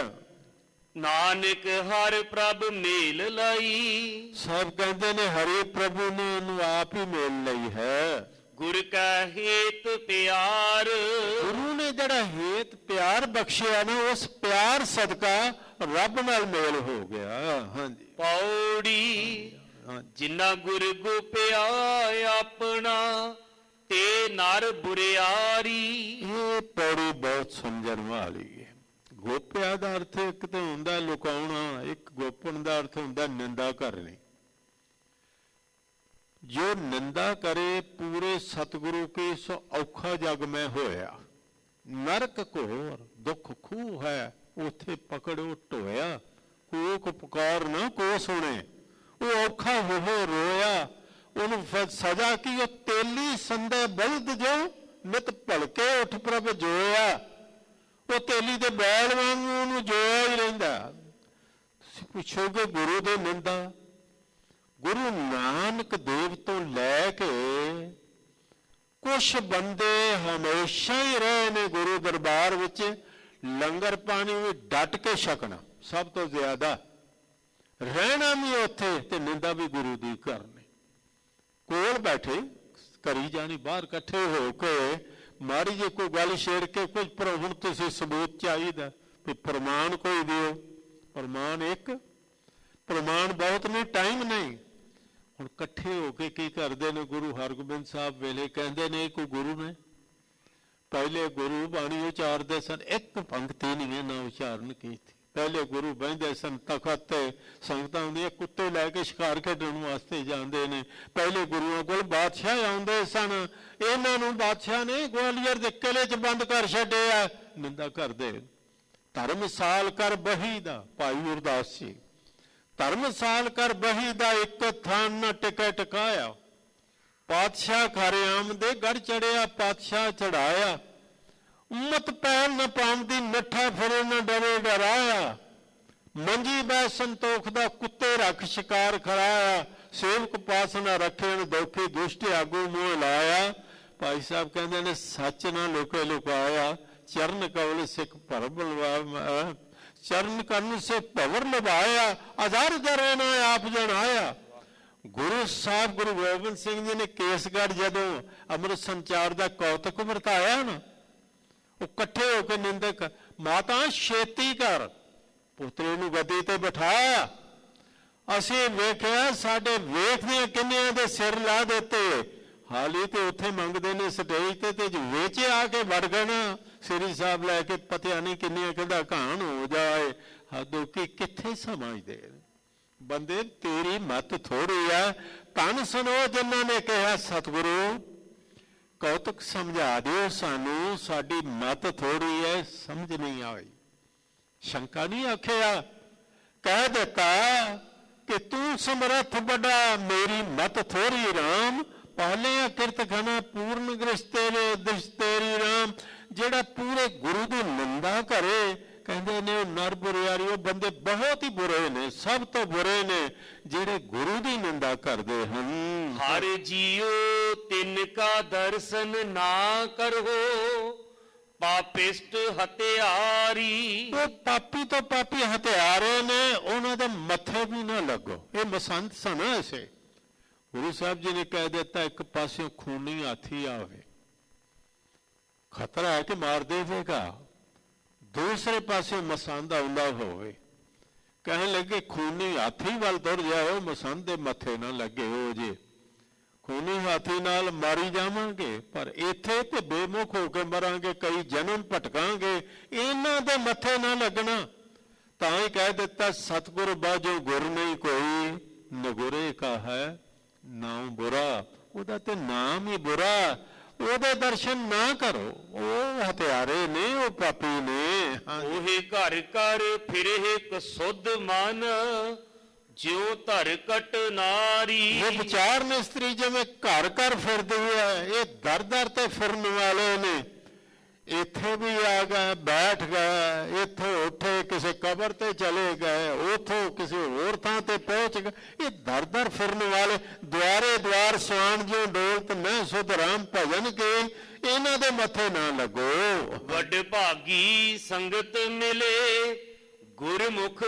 ਨਾਨਕ ਹਰ ਪ੍ਰਭ ਮੇਲ ਲਈ, ਸਭ ਕਹਿੰਦੇ ਨੇ ਹਰੀ ਪ੍ਰਭੂ ਨੇ ਉਹਨੂੰ ਆਪ ਹੀ ਮੇਲ ਲਈ ਹੈ। ਗੁਰ ਕਾ ਹੇਤ ਪਿਆਰ, ਗੁਰੂ ਨੇ ਜਿਹੜਾ ਹੇਤ ਪਿਆਰ ਬਖਸ਼ਿਆ ਨਾ, ਉਸ ਪਿਆਰ ਸਦਕਾ ਰੱਬ ਨਾਲ ਮੇਲ ਹੋ ਗਿਆ। ਹਾਂਜੀ, ਪੌੜੀ ਜਿੰਨਾ ਗੁਰ ਗੋਪਿਆ ਆਪਣਾ, ਤੇ ਨਰ ਬੁਰਿਆਰੀ। ਇਹ ਪੌੜੀ ਬਹੁਤ ਸਮਝਣ ਵਾਲੀ ਹੈ। ਗੋਪਿਆ ਦਾ ਅਰਥ ਇੱਕ ਤਾਂ ਹੁੰਦਾ ਲੁਕਾਉਣਾ, ਇੱਕ ਗੋਪਨ ਦਾ ਅਰਥ ਹੁੰਦਾ ਨਿੰਦਾ ਕਰਨੀ। ਜੋ ਨਿੰਦਾ ਕਰੇ ਪੂਰੇ ਸਤਿਗੁਰੂ ਕੀ, ਸੋ ਔਖਾ ਜਗ ਮੈਂ ਹੋਇਆ। ਨਰਕ ਘੋਰ ਦੁੱਖ ਖੂਹ ਹੈ, ਉੱਥੇ ਪਕੜੋ ਢੋਇਆ, ਕੂਕ ਪੁਕਾਰ ਨਾ ਕੋ ਸੁਣੇ। ਉਹ ਔਖਾ ਹੋ ਰੋਇਆ, ਉਹਨੂੰ ਸਜ਼ਾ ਕੀ? ਉਹ ਤੇਲੀ ਸੰਦੇ ਬਲਦ ਜੋ ਨਿਤ ਭਲਕੇ ਉੱਠ ਪ੍ਰਭ ਜੋਇਆ। ਉਹ ਤੇਲੀ ਦੇ ਬੈਲ ਵਾਂਗੂ ਉਹਨੂੰ ਜੋਇਆ ਹੀ ਰਹਿੰਦਾ। ਤੁਸੀਂ ਪੁੱਛੋਗੇ ਗੁਰੂ ਦੇ ਨਿੰਦਾ, ਗੁਰੂ ਨਾਨਕ ਦੇਵ ਤੋਂ ਲੈ ਕੇ ਕੁਛ ਬੰਦੇ ਹਮੇਸ਼ਾ ਹੀ ਰਹੇ ਨੇ ਗੁਰੂ ਦਰਬਾਰ ਵਿੱਚ, ਲੰਗਰ ਪਾਣੀ ਵੀ ਡਟ ਕੇ ਛਕਣਾ, ਸਭ ਤੋਂ ਜ਼ਿਆਦਾ ਰਹਿਣਾ ਵੀ ਉੱਥੇ ਤੇ ਨਿੰਦਾ ਵੀ ਗੁਰੂ ਦੀ ਕਰਨੀ। ਕੋਲ ਬੈਠੇ ਕਰੀ ਜਾਣੀ, ਬਾਹਰ ਇਕੱਠੇ ਹੋ ਕੇ ਮਾੜੀ ਜੇ ਕੋਈ ਗੱਲ ਛੇੜ ਕੇ ਕੁਝ, ਪਰ ਹੁਣ ਤੁਸੀਂ ਸਬੂਤ ਚਾਹੀਦਾ ਵੀ ਪ੍ਰਮਾਣ ਕੋਈ ਦਿਓ। ਪ੍ਰਮਾਣ ਇੱਕ, ਪ੍ਰਮਾਣ ਬਹੁਤ ਨਹੀਂ, ਟਾਈਮ ਨਹੀਂ। ਹੁਣ ਇਕੱਠੇ ਹੋ ਕੇ ਕੀ ਕਰਦੇ ਨੇ? ਗੁਰੂ ਹਰਗੋਬਿੰਦ ਸਾਹਿਬ ਵੇਲੇ ਕਹਿੰਦੇ ਨੇ ਕੋਈ ਗੁਰੂ ਨੇ, ਪਹਿਲੇ ਗੁਰੂ ਬਾਣੀ ਉਚਾਰਦੇ ਸਨ, ਇੱਕ ਪੰਕਤੀ ਨਹੀਂ ਨਾ ਉਚਾਰਨ ਕੀਤੀ। ਪਹਿਲੇ ਗੁਰੂ ਬਹਿੰਦੇ ਸਨ ਤਖਤ ਤੇ, ਸੰਗਤਾਂ ਹੁੰਦੀਆਂ ਕੁੱਤੇ ਲੈ ਕੇ ਸ਼ਿਕਾਰ ਖੇਡਣ ਵਾਸਤੇ ਜਾਂਦੇ ਨੇ। ਪਹਿਲੇ ਗੁਰੂਆਂ ਕੋਲ ਬਾਦਸ਼ਾਹ ਆਉਂਦੇ ਸਨ, ਇਹਨਾਂ ਨੂੰ ਬਾਦਸ਼ਾਹ ਨੇ ਗਵਾਲੀਅਰ ਦੇ ਕਿਲੇ 'ਚ ਬੰਦ ਕਰ ਛੱਡਿਆ। ਨਿੰਦਾ ਕਰਦੇ। ਧਰਮਸਾਲ ਕਰ ਬਹੀ ਦਾ, ਭਾਈ ਗੁਰਦਾਸ ਜੀ, ਧਰਮਸਾਲ ਕਰ ਬਹੀ ਦਾ, ਇੱਕ ਥਾਨ ਨਾ ਟਿਕੈ ਟਿਕਾਇਆ। ਪਾਤਸ਼ਾਹ ਖਾਰੇ ਆਮਦੇ ਗੜ ਚੜਿਆ, ਪਾਤਸ਼ਾਹ ਚੜਾਇਆ। ਉਮਤ ਪੈਰ ਨਾ ਪਾਉਂਦੀ, ਨੱਠਾ ਫਿਰੇ ਨਾ ਡਰੇ ਡਰਾਇਆ। ਮੰਜੀ ਬੈ ਸੰਤੋਖ ਦਾ, ਕੁੱਤੇ ਰੱਖ ਸ਼ਿਕਾਰ ਖਰਾਇਆ। ਸੇਵਕ ਪਾਸ ਨਾ ਰੱਖੇ, ਦੋਖੀ ਦੁਸ਼ਟ ਆਗੂ ਮੂੰਹ ਲਾਇਆ। ਭਾਈ ਸਾਹਿਬ ਕਹਿੰਦੇ ਨੇ ਸੱਚ ਨਾ ਲੁਕੇ ਲੁਕਾਇਆ। ਚਰਨ ਕਵਲ ਸਿੱਖ ਭਰ ਬਲਵਾ, ਚਰਨ ਕਰਨ ਸੇ ਭਵਰ ਲਵਾਇਆ। ਅਜ਼ਰ ਜਰੇ ਨਾ ਆਪ ਜਣਾਇਆ। ਗੁਰੂ ਸਾਹਿਬ ਗੁਰੂ ਗੋਬਿੰਦ ਸਿੰਘ ਜੀ ਨੇ ਕੇਸਗੜ੍ਹ ਜਦੋਂ ਅੰਮ੍ਰਿਤ ਸੰਚਾਰ ਦਾ ਕੌਤਕ ਵਰਤਾਇਆ ਨਾ, ਉਹ ਇਕੱਠੇ ਹੋ ਕੇ ਨਿੰਦਕ, ਮਾਤਾ ਛੇਤੀ ਕਰ, ਪੁੱਤਰੇ ਨੂੰ ਗੱਦੀ ਤੇ ਬਿਠਾਇਆ। ਅਸੀਂ ਵੇਖਿਆ ਸਾਡੇ ਵੇਖਦਿਆਂ ਕਿੰਨਿਆਂ ਦੇ ਸਿਰ ਲਾ ਦਿੱਤੇ। ਹਾਲੀ ਤੇ ਉੱਥੇ ਮੰਗਦੇ ਨੇ ਸਟੇਜ ਤੇ, ਤੇ ਵਿੱਚ ਆ ਕੇ ਵੜ ਗਏ ਨਾ ਸ੍ਰੀ ਸਾਹਿਬ ਲੈ ਕੇ, ਪਤਿਆ ਨਹੀਂ ਕਿੰਨੀਆਂ ਕਹਿੰਦਾ ਘਾਣ ਹੋ ਜਾਏ। ਹਦੋਂ ਕੀ ਕਿੱਥੇ ਸਮਝਦੇ ਬੰਦੇ, ਤੇਰੀ ਮੱਤ ਥੋੜੀ ਆ। ਧੰਨ ਸੁਣੋ ਜਿਨ੍ਹਾਂ ਨੇ ਕਿਹਾ ਸਤਿਗੁਰੂ ਕੌਤਕ ਸਮਝਾ ਦਿਓ ਸਾਨੂੰ, ਸਾਡੀ ਮੱਤ ਥੋੜੀ ਹੈ, ਸਮਝ ਨਹੀਂ ਆਈ। ਸ਼ੰਕਾ ਨਹੀਂ ਆਖਿਆ, ਕਹਿ ਦਿੱਤਾ ਕਿ ਤੂੰ ਸਮਰੱਥ ਵੱਡਾ, ਮੇਰੀ ਮਤ ਥੋੜੀ ਰਾਮ, ਪਾਲਿਆ ਕਿਰਤ ਖਣਾ ਪੂਰਨ ਗ੍ਰਿਸ਼ ਤੇਰੇ ਦਿਸ਼ ਤੇਰੀ ਰਾਮ। ਜਿਹੜਾ ਪੂਰੇ ਗੁਰੂ ਦੀ ਨਿੰਦਾ ਕਰੇ, ਕਹਿੰਦੇ ਨੇ ਉਹ ਨਰ ਬੁਰਿਆਰੀ, ਉਹ ਬੰਦੇ ਬਹੁਤ ਹੀ ਬੁਰੇ ਨੇ, ਸਭ ਤੋਂ ਬੁਰੇ ਨੇ ਜਿਹੜੇ ਗੁਰੂ ਦੀ ਨਿੰਦਾ ਕਰਦੇ ਹਨ। ਹਰ ਜੀਓ ਤਿਨ ਕਾ ਦਰਸ਼ਨ ਨਾ ਕਰੋ, ਪਾਪਿਸ਼ਟ ਹਤਿਆਰੀ। ਉਹ ਪਾਪੀ ਤੋਂ ਪਾਪੀ ਹਥਿਆਰੇ ਨੇ, ਉਹਨਾਂ ਦੇ ਮੱਥੇ ਵੀ ਨਾ ਲੱਗੋ। ਇਹ ਮਸੰਤ ਸਨ ਐਸੇ। ਗੁਰੂ ਸਾਹਿਬ ਜੀ ਨੇ ਕਹਿ ਦਿੱਤਾ, ਇੱਕ ਪਾਸਿਓਂ ਖੂਨੀ ਹਾਥੀ ਆਵੇ, ਖਤਰਾ ਹੈ ਕਿ ਮਾਰ ਦੇਵੇਗਾ, ਦੂਸਰੇ ਪਾਸੇ ਮਸੰਦ ਆਉਂਦਾ ਹੋਵੇ, ਕਹਿਣ ਲੱਗੇ ਖੂਨੀ ਹਾਥੀ ਵੱਲ ਤੁਰ ਜਾਓ, ਮਸੰਦ ਦੇ ਮੱਥੇ ਨਾ ਲੱਗੇ ਹੋ ਜੇ, ਖੂਨੀ ਹਾਥੀ ਨਾਲ ਮਾਰੀ ਜਾਵਾਂਗੇ, ਪਰ ਇੱਥੇ ਤੇ ਬੇਮੁਖ ਹੋ ਕੇ ਮਰਾਂਗੇ, ਕਈ ਜਨਮ ਭਟਕਾਂਗੇ, ਇਹਨਾਂ ਦੇ ਮੱਥੇ ਨਾ ਲੱਗਣਾ। ਤਾਂ ਹੀ ਕਹਿ ਦਿੱਤਾ, ਸਤਿਗੁਰ ਬਾਝੋਂ ਗੁਰ ਨਹੀਂ ਕੋਈ, ਨਗੁਰੇ ਕਾ ਹੈ ਨਾਮ ਬੁਰਾ। ਉਹਦਾ ਤੇ ਨਾਮ ਹੀ ਬੁਰਾ, ਉਹਦੇ ਦਰਸ਼ਨ ਨਾ ਕਰੋ। ਉਹ ਹਥਿਆਰੇ ਨੇ, ਉਹ ਪਾਪੀ ਨੇ। ਉਹੇ ਘਰ ਘਰ ਫਿਰੇ ਕਸੁੱਧ ਮਨ, ਜਿਉ ਧਰ ਕਟ ਨਾਰੀ। ਇਹ ਵਿਚਾਰ ਨੇ ਇਸਤਰੀ ਜਿਵੇਂ ਘਰ ਘਰ ਫਿਰਦੇ ਹੈ, ਇਹ ਦਰ ਦਰ ਤੇ ਫਿਰਨ ਵਾਲੇ ਨੇ। ਇੱਥੇ ਵੀ ਆ ਗਏ, ਬੈਠ ਗਏ, ਇੱਥੋਂ ਉੱਠੇ ਕਿਸੇ ਕਬਰ ਤੇ ਚਲੇ ਗਏ, ਉੱਥੋਂ ਕਿਸੇ ਹੋਰ ਥਾਂ ਤੇ ਪਹੁੰਚ ਗਏ। ਇਹ ਦਰ ਦਰ ਫਿਰਨ ਵਾਲੇ, ਦੁਆਰੇ ਦੁਆਰ ਸਵਾਣ ਜਿਉ ਡੋਲਤ ਮੈਂ ਸੁਧ ਰਾਮ ਭਜਨ ਕੇ, ਇਹਨਾਂ ਦੇ ਮੱਥੇ ਨਾ ਲੱਗੋ। ਵੱਡ ਭਾਗੀ ਸੰਗਤ ਮਿਲੇ, ਗੁਰਮੁਖ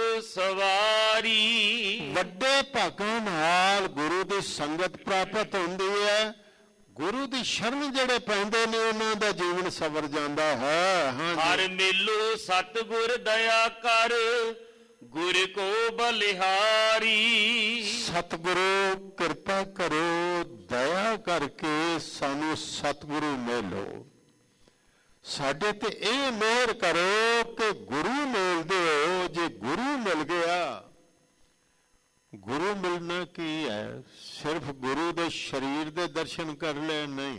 ਸਵਾਰੀ। ਵੱਡੇ ਭਾਗਾਂ ਨਾਲ ਗੁਰੂ ਦੀ ਸੰਗਤ ਪ੍ਰਾਪਤ ਹੁੰਦੀ ਹੈ। ਗੁਰੂ ਦੀ ਸ਼ਰਨ ਜਿਹੜੇ ਪੈਂਦੇ ਨੇ, ਉਹਨਾਂ ਦਾ ਜੀਵਨ ਸਵਰ ਜਾਂਦਾ ਹੈ। ਹਰ ਮਿਲੋ ਸਤਿਗੁਰ ਦਇਆ ਕਰ, ਗੁਰ ਕੋ ਬਲਿਹਾਰੀ। ਸਤਿਗੁਰੂ ਕਿਰਪਾ ਕਰੋ, ਦਇਆ ਕਰਕੇ ਸਾਨੂੰ ਸਤਿਗੁਰੂ ਮਿਲੋ। ਸਾਡੇ ਤੇ ਇਹ ਮਿਹਰ ਕਰੋ ਕਿ ਗੁਰੂ ਮਿਲਦੇ ਹੋ। ਜੇ ਗੁਰੂ ਮਿਲ ਗਿਆ, ਗੁਰੂ ਮਿਲਣਾ ਕੀ ਹੈ? ਸਿਰਫ ਗੁਰੂ ਦੇ ਸਰੀਰ ਦੇ ਦਰਸ਼ਨ ਕਰ ਲੈ ਨਹੀਂ,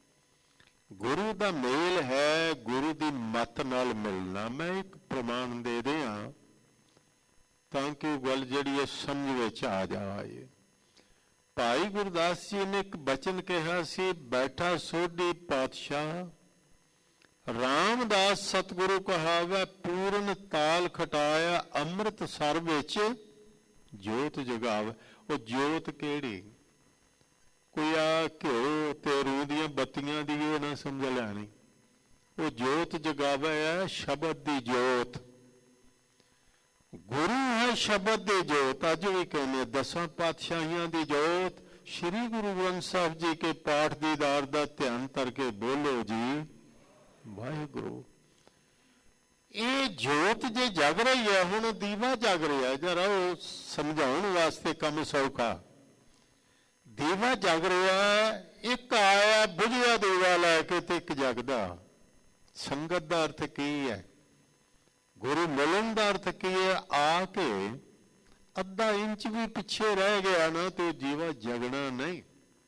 ਗੁਰੂ ਦਾ ਮੇਲ ਹੈ, ਗੁਰੂ ਦੀ ਮੱਤ ਨਾਲ ਮਿਲਣਾ। ਮੈਂ ਇੱਕ ਪ੍ਰਮਾਣ ਦੇ ਦਿਆਂ ਤਾਂ ਕਿ ਉਹ ਗੱਲ ਜਿਹੜੀ ਹੈ ਸਮਝ ਵਿੱਚ ਆ ਜਾਏ। ਭਾਈ ਗੁਰਦਾਸ ਜੀ ਨੇ ਇੱਕ ਬਚਨ ਕਿਹਾ ਸੀ, ਬੈਠਾ ਸੋਢੀ ਪਾਤਸ਼ਾਹ ਰਾਮਦਾਸ ਸਤਿਗੁਰੂ ਕਹਾਵੇ, ਪੂਰਨ ਤਾਲ ਖਟਾਇਆ ਅੰਮ੍ਰਿਤ ਸਰ ਵਿੱਚ ਜੋਤ ਜਗਾਵੇ। ਉਹ ਜੋਤ ਕਿਹੜੀ? ਕੋਈ ਆ ਘਿਓ ਤੇ ਰੂਹ ਦੀਆਂ ਬੱਤੀਆਂ ਦੀ ਇਹ ਨਾ ਸਮਝ ਲੈਣੀ। ਉਹ ਜੋਤ ਜਗਾਵੇ ਹੈ ਸ਼ਬਦ ਦੀ ਜੋਤ। ਗੁਰੂ ਹੈ ਸ਼ਬਦ ਦੀ ਜੋਤ। ਅੱਜ ਵੀ ਕਹਿੰਦੇ ਦਸਾਂ ਪਾਤਸ਼ਾਹੀਆਂ ਦੀ ਜੋਤ। ਸ਼੍ਰੀ ਗੁਰੂ ਗ੍ਰੰਥ ਸਾਹਿਬ ਜੀ ਕੇ ਪਾਠ ਦੀਦਾਰ ਦਾ ਧਿਆਨ ਕਰਕੇ ਬੋਲੋ ਜੀ ਵਾਹਿਗੁਰੂ। ਇਹ ਜੋਤ ਜੇ ਜਗ ਰਹੀ ਹੈ, ਹੁਣ ਦੀਵਾ ਜਗ ਰਿਹਾ, ਜਰਾ ਉਹ ਸਮਝਾਉਣ ਵਾਸਤੇ ਕੰਮ ਸੌਖਾ। ਦੀਵਾ ਜਗ ਰਿਹਾ, ਇੱਕ ਆਇਆ ਬੁਝਿਆ ਦੀਵਾ ਲੈ ਕੇ ਤੇ ਇੱਕ ਜਗਦਾ। ਸੰਗਤ ਦਾ ਅਰਥ ਕੀ ਹੈ? ਗੁਰੂ ਮਿਲਣ ਦਾ ਅਰਥ ਕੀ ਹੈ? ਆ ਕੇ ਅੱਧਾ ਇੰਚ ਵੀ ਪਿੱਛੇ ਰਹਿ ਗਿਆ ਨਾ ਤੇ ਜੀਵਾ ਜਗਣਾ ਨਹੀਂ।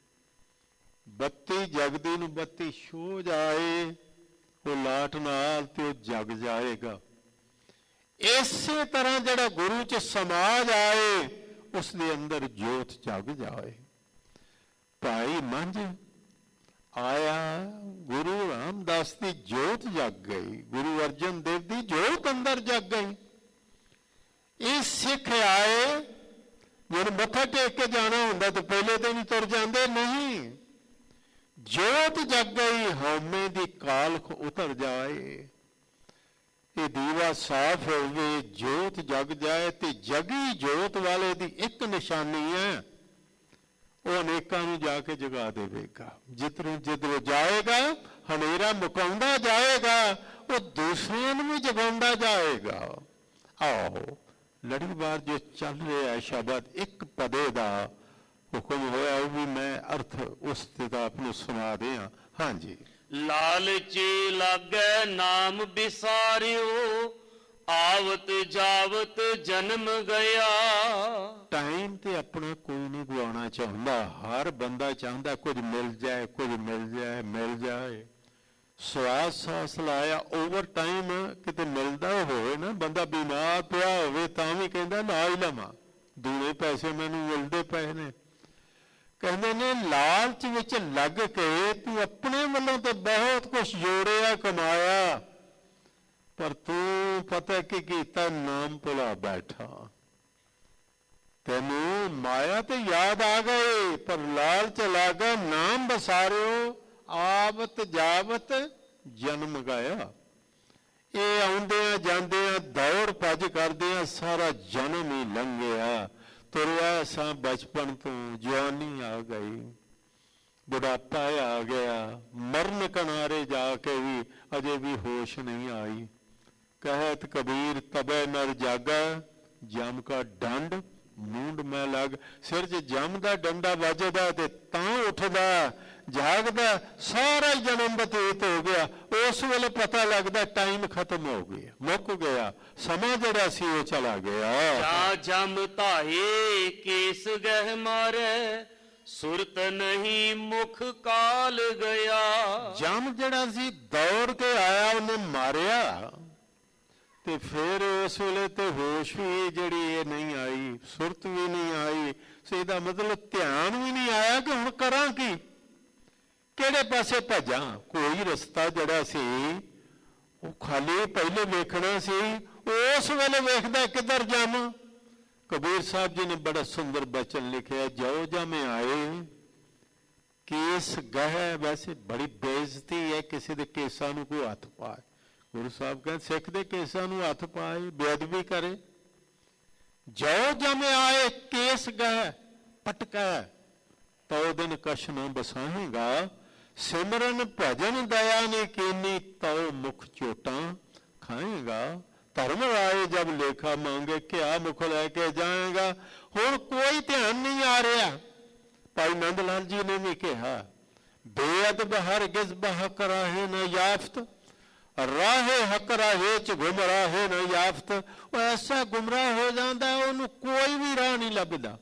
ਬੱਤੀ ਜਗਦੀ ਨੂੰ ਬੱਤੀ ਛੋ ਜਾਏ ਉਹ ਲਾਟ ਨਾਲ ਤੇ ਉਹ ਜਗ ਜਾਏਗਾ। ਇਸੇ ਤਰ੍ਹਾਂ ਜਿਹੜਾ ਗੁਰੂ ਚ ਸਮਾ ਜਾਏ ਉਸ ਦੇ ਅੰਦਰ ਜੋਤ ਜਗ ਜਾਏ। ਭਾਈ ਮੰਝ ਆਇਆ, ਗੁਰੂ ਰਾਮਦਾਸ ਦੀ ਜੋਤ ਜਗ ਗਈ, ਗੁਰੂ ਅਰਜਨ ਦੇਵ ਦੀ ਜੋਤ ਅੰਦਰ ਜਗ ਗਈ। ਇਹ ਸਿੱਖ ਆਏ, ਜਦੋਂ ਮੱਥਾ ਟੇਕ ਕੇ ਜਾਣਾ ਹੁੰਦਾ ਤਾਂ ਪਹਿਲੇ ਦਿਨ ਹੀ ਤੁਰ ਜਾਂਦੇ ਨਹੀਂ। ਜੋਤ ਜਗ ਗਈ, ਹਉਮੈ ਦੀ ਕਾਲਖ ਉਤਰ ਜਾਏ। ਇਹ ਦੀਵਾ ਸਾਫ਼ ਹੋਵੇ, ਜੋਤ ਜਗ ਜਾਏ ਤੇ ਜਗੀ ਜੋਤ ਵਾਲੇ ਦੀ ਇੱਕ ਨਿਸ਼ਾਨੀ ਹੈ, ਉਹ ਅਨੇਕਾਂ ਨੂੰ ਜਾ ਕੇ ਜਗਾ ਦੇਵੇਗਾ। ਜਿੱਧਰੋਂ ਜਿੱਧਰੋਂ ਜਾਏਗਾ ਹਨੇਰਾ ਮੁਕਾਉਂਦਾ ਜਾਏਗਾ, ਉਹ ਦੂਸਰਿਆਂ ਨੂੰ ਵੀ ਜਗਾਉਂਦਾ ਜਾਏਗਾ। ਆਓ ਲੜੀਵਾਰ ਜੋ ਚੱਲ ਰਿਹਾ ਸ਼ਬਦ ਇੱਕ ਪਦੇ ਦਾ ਹੁਕਮ ਹੋਇਆ, ਉਹ ਵੀ ਮੈਂ ਅਰਥ ਉਸ ਦਾ ਆਪ ਨੂੰ ਸੁਣਾ ਦਿਆਂ। ਹਾਂਜੀ। ਲਾਲਚ ਲਾਗੈ ਨਾਮ ਵਿਸਾਰਿਓ, ਆਵਤ ਜਾਵਤ ਜਨਮ ਗਿਆ। ਟਾਈਮ ਤੇ ਆਪਣਾ ਕੋਈ ਨਹੀਂ ਗਵਾਉਣਾ ਚਾਹੁੰਦਾ। ਹਰ ਬੰਦਾ ਚਾਹੁੰਦਾ ਕੁਝ ਮਿਲ ਜਾਏ, ਕੁਝ ਮਿਲ ਜਾਏ, ਮਿਲ ਜਾਏ। ਸਵਾਸ ਸਾਸ ਲਾਇਆ ਓਵਰ ਟਾਈਮ ਕਿਤੇ ਮਿਲਦਾ ਹੋਵੇ ਨਾ, ਬੰਦਾ ਬਿਮਾਰ ਪਿਆ ਹੋਵੇ ਤਾਂ ਵੀ ਕਹਿੰਦਾ ਨਾ ਹੀ ਲਵਾਂ, ਦੂਣੇ ਪੈਸੇ ਮੈਨੂੰ ਮਿਲਦੇ ਪਏ ਨੇ। ਕਹਿੰਦੇ ਨੇ ਲਾਲਚ ਵਿੱਚ ਲੱਗ ਕੇ ਤੂੰ ਆਪਣੇ ਵੱਲੋਂ ਤਾਂ ਬਹੁਤ ਕੁਛ ਜੋੜਿਆ ਕਮਾਇਆ, ਪਰ ਤੂੰ ਪਤਾ ਕੀ ਕੀਤਾ, ਨਾਮ ਭੁਲਾ ਬੈਠਾ। ਤੈਨੂੰ ਮਾਇਆ ਤੇ ਯਾਦ ਆ ਗਏ, ਪਰ ਲਾਲਚ ਲੱਗ ਨਾਮ ਬਸਾਰਿਓ, ਆਵਤ ਜਾਵਤ ਜਨਮ ਗਾਇਆ। ਇਹ ਆਉਂਦਿਆਂ ਜਾਂਦਿਆਂ ਦੌੜ ਭੱਜ ਕਰਦਿਆਂ ਸਾਰਾ ਜਨਮ ਹੀ ਲੰਘ ਗਿਆ। ਤੁਰਿਆ ਸਾਂ ਬਚਪਨ ਤੋਂ, ਜਵਾਨੀ ਆ ਗਈ, ਬੁਢਾਪਾ ਆ ਗਿਆ, ਮਰਨ ਕਿਨਾਰੇ ਜਾ ਕੇ ਵੀ ਅਜੇ ਵੀ ਹੋਸ਼ ਨਹੀਂ ਆਈ। ਕਹਿਤ ਕਬੀਰ ਤਬੈ ਨਰ ਜਾਗਾ, ਜਮ ਕਾ ਡੰਡ ਮੂੰਡ ਮੈਂ ਲੱਗ। ਸਿਰ 'ਚ ਜਮ ਦਾ ਡੰਡਾ ਵੱਜਦਾ ਤੇ ਤਾਂ ਉੱਠਦਾ ਜਾਗਦਾ, ਸਾਰਾ ਹੀ ਜਨਮ ਬਤੀਤ ਹੋ ਗਿਆ। ਉਸ ਵੇਲੇ ਪਤਾ ਲੱਗਦਾ ਟਾਈਮ ਖਤਮ ਹੋ ਗਿਆ, ਮੁੱਕ ਗਿਆ, ਸਮਾਂ ਜਿਹੜਾ ਸੀ ਉਹ ਚਲਾ ਗਿਆ। ਜਾ ਜਮ ਧਾਏ ਕੇਸ ਗਹਿ ਮਾਰੇ, ਸੁਰਤ ਨਹੀਂ ਮੁਖ ਕਾਲ ਗਿਆ। ਜਮ ਜਿਹੜਾ ਸੀ ਦੌੜ ਕੇ ਆਇਆ, ਉਹਨੇ ਮਾਰਿਆ ਤੇ ਫਿਰ ਉਸ ਵੇਲੇ ਤੇ ਹੋਸ਼ ਵੀ ਜਿਹੜੀ ਇਹ ਨਹੀਂ ਆਈ, ਸੁਰਤ ਵੀ ਨਹੀਂ ਆਈ। ਸੋ ਇਹਦਾ ਮਤਲਬ ਧਿਆਨ ਵੀ ਨਹੀਂ ਆਇਆ ਕਿ ਹੁਣ ਕਰਾਂ ਕੀ, ਕਿਹੜੇ ਪਾਸੇ ਭੱਜਾਂ। ਕੋਈ ਰਸਤਾ ਜਿਹੜਾ ਸੀ ਉਹ ਖਾਲੀ ਪਹਿਲੇ ਵੇਖਣਾ ਸੀ, ਉਸ ਵੇਲੇ ਵੇਖਦਾ ਕਿੱਧਰ ਜਾਵਾਂ। ਕਬੀਰ ਸਾਹਿਬ ਜੀ ਨੇ ਬੜਾ ਸੁੰਦਰ ਬਚਨ ਲਿਖਿਆ, ਜੋ ਜਮ ਆਏ ਕੇਸ ਗਹਿ। ਵੈਸੇ ਬੜੀ ਬੇਇੱਜ਼ਤੀ ਹੈ ਕਿਸੇ ਦੇ ਕੇਸਾਂ ਨੂੰ ਕੋਈ ਹੱਥ ਪਾਏ। ਗੁਰੂ ਸਾਹਿਬ ਕਹਿੰਦੇ ਸਿੱਖ ਦੇ ਕੇਸਾਂ ਨੂੰ ਹੱਥ ਪਾਏ, ਬੇਅਦਬੀ ਕਰੇ। ਜੋ ਜਮ ਆਏ ਕੇਸ ਗਹਿ ਪਟਕੈ, ਤਉ ਦਿਨ ਕਛ ਨ ਬਸਾਹੇਗਾ। ਸਿਮਰਨ ਭਜਨ ਦਇਆ ਨੇ ਕੀਨੀ, ਤਉ ਮੁਖ ਚੋਟਾਂ ਖਾਏਗਾ। ਧਰਮ ਰਾਏ ਜਬ ਲੇਖਾ ਮੰਗੇ, ਕਿਆ ਮੁਖ ਲੈ ਕੇ ਜਾਏਗਾ। ਹੁਣ ਕੋਈ ਧਿਆਨ ਨਹੀਂ ਆ ਰਿਹਾ। ਭਾਈ ਨੰਦ ਲਾਲ ਜੀ ਨੇ ਵੀ ਕਿਹਾ, ਬੇਅਦਬ ਹਰਗਿਜ਼ ਬਹਕ ਰਾਹੇ ਨ ਯਾਫਤ, ਰਾਹੇ ਹਕ ਰਾਹੇ ਚ ਗੁਮਰਾਹੇ ਨ ਯਾਫਤ। ਉਹ ਐਸਾ ਗੁਮਰਾਹ ਹੋ ਜਾਂਦਾ ਉਹਨੂੰ ਕੋਈ ਵੀ ਰਾਹ ਨਹੀਂ ਲੱਭਦਾ।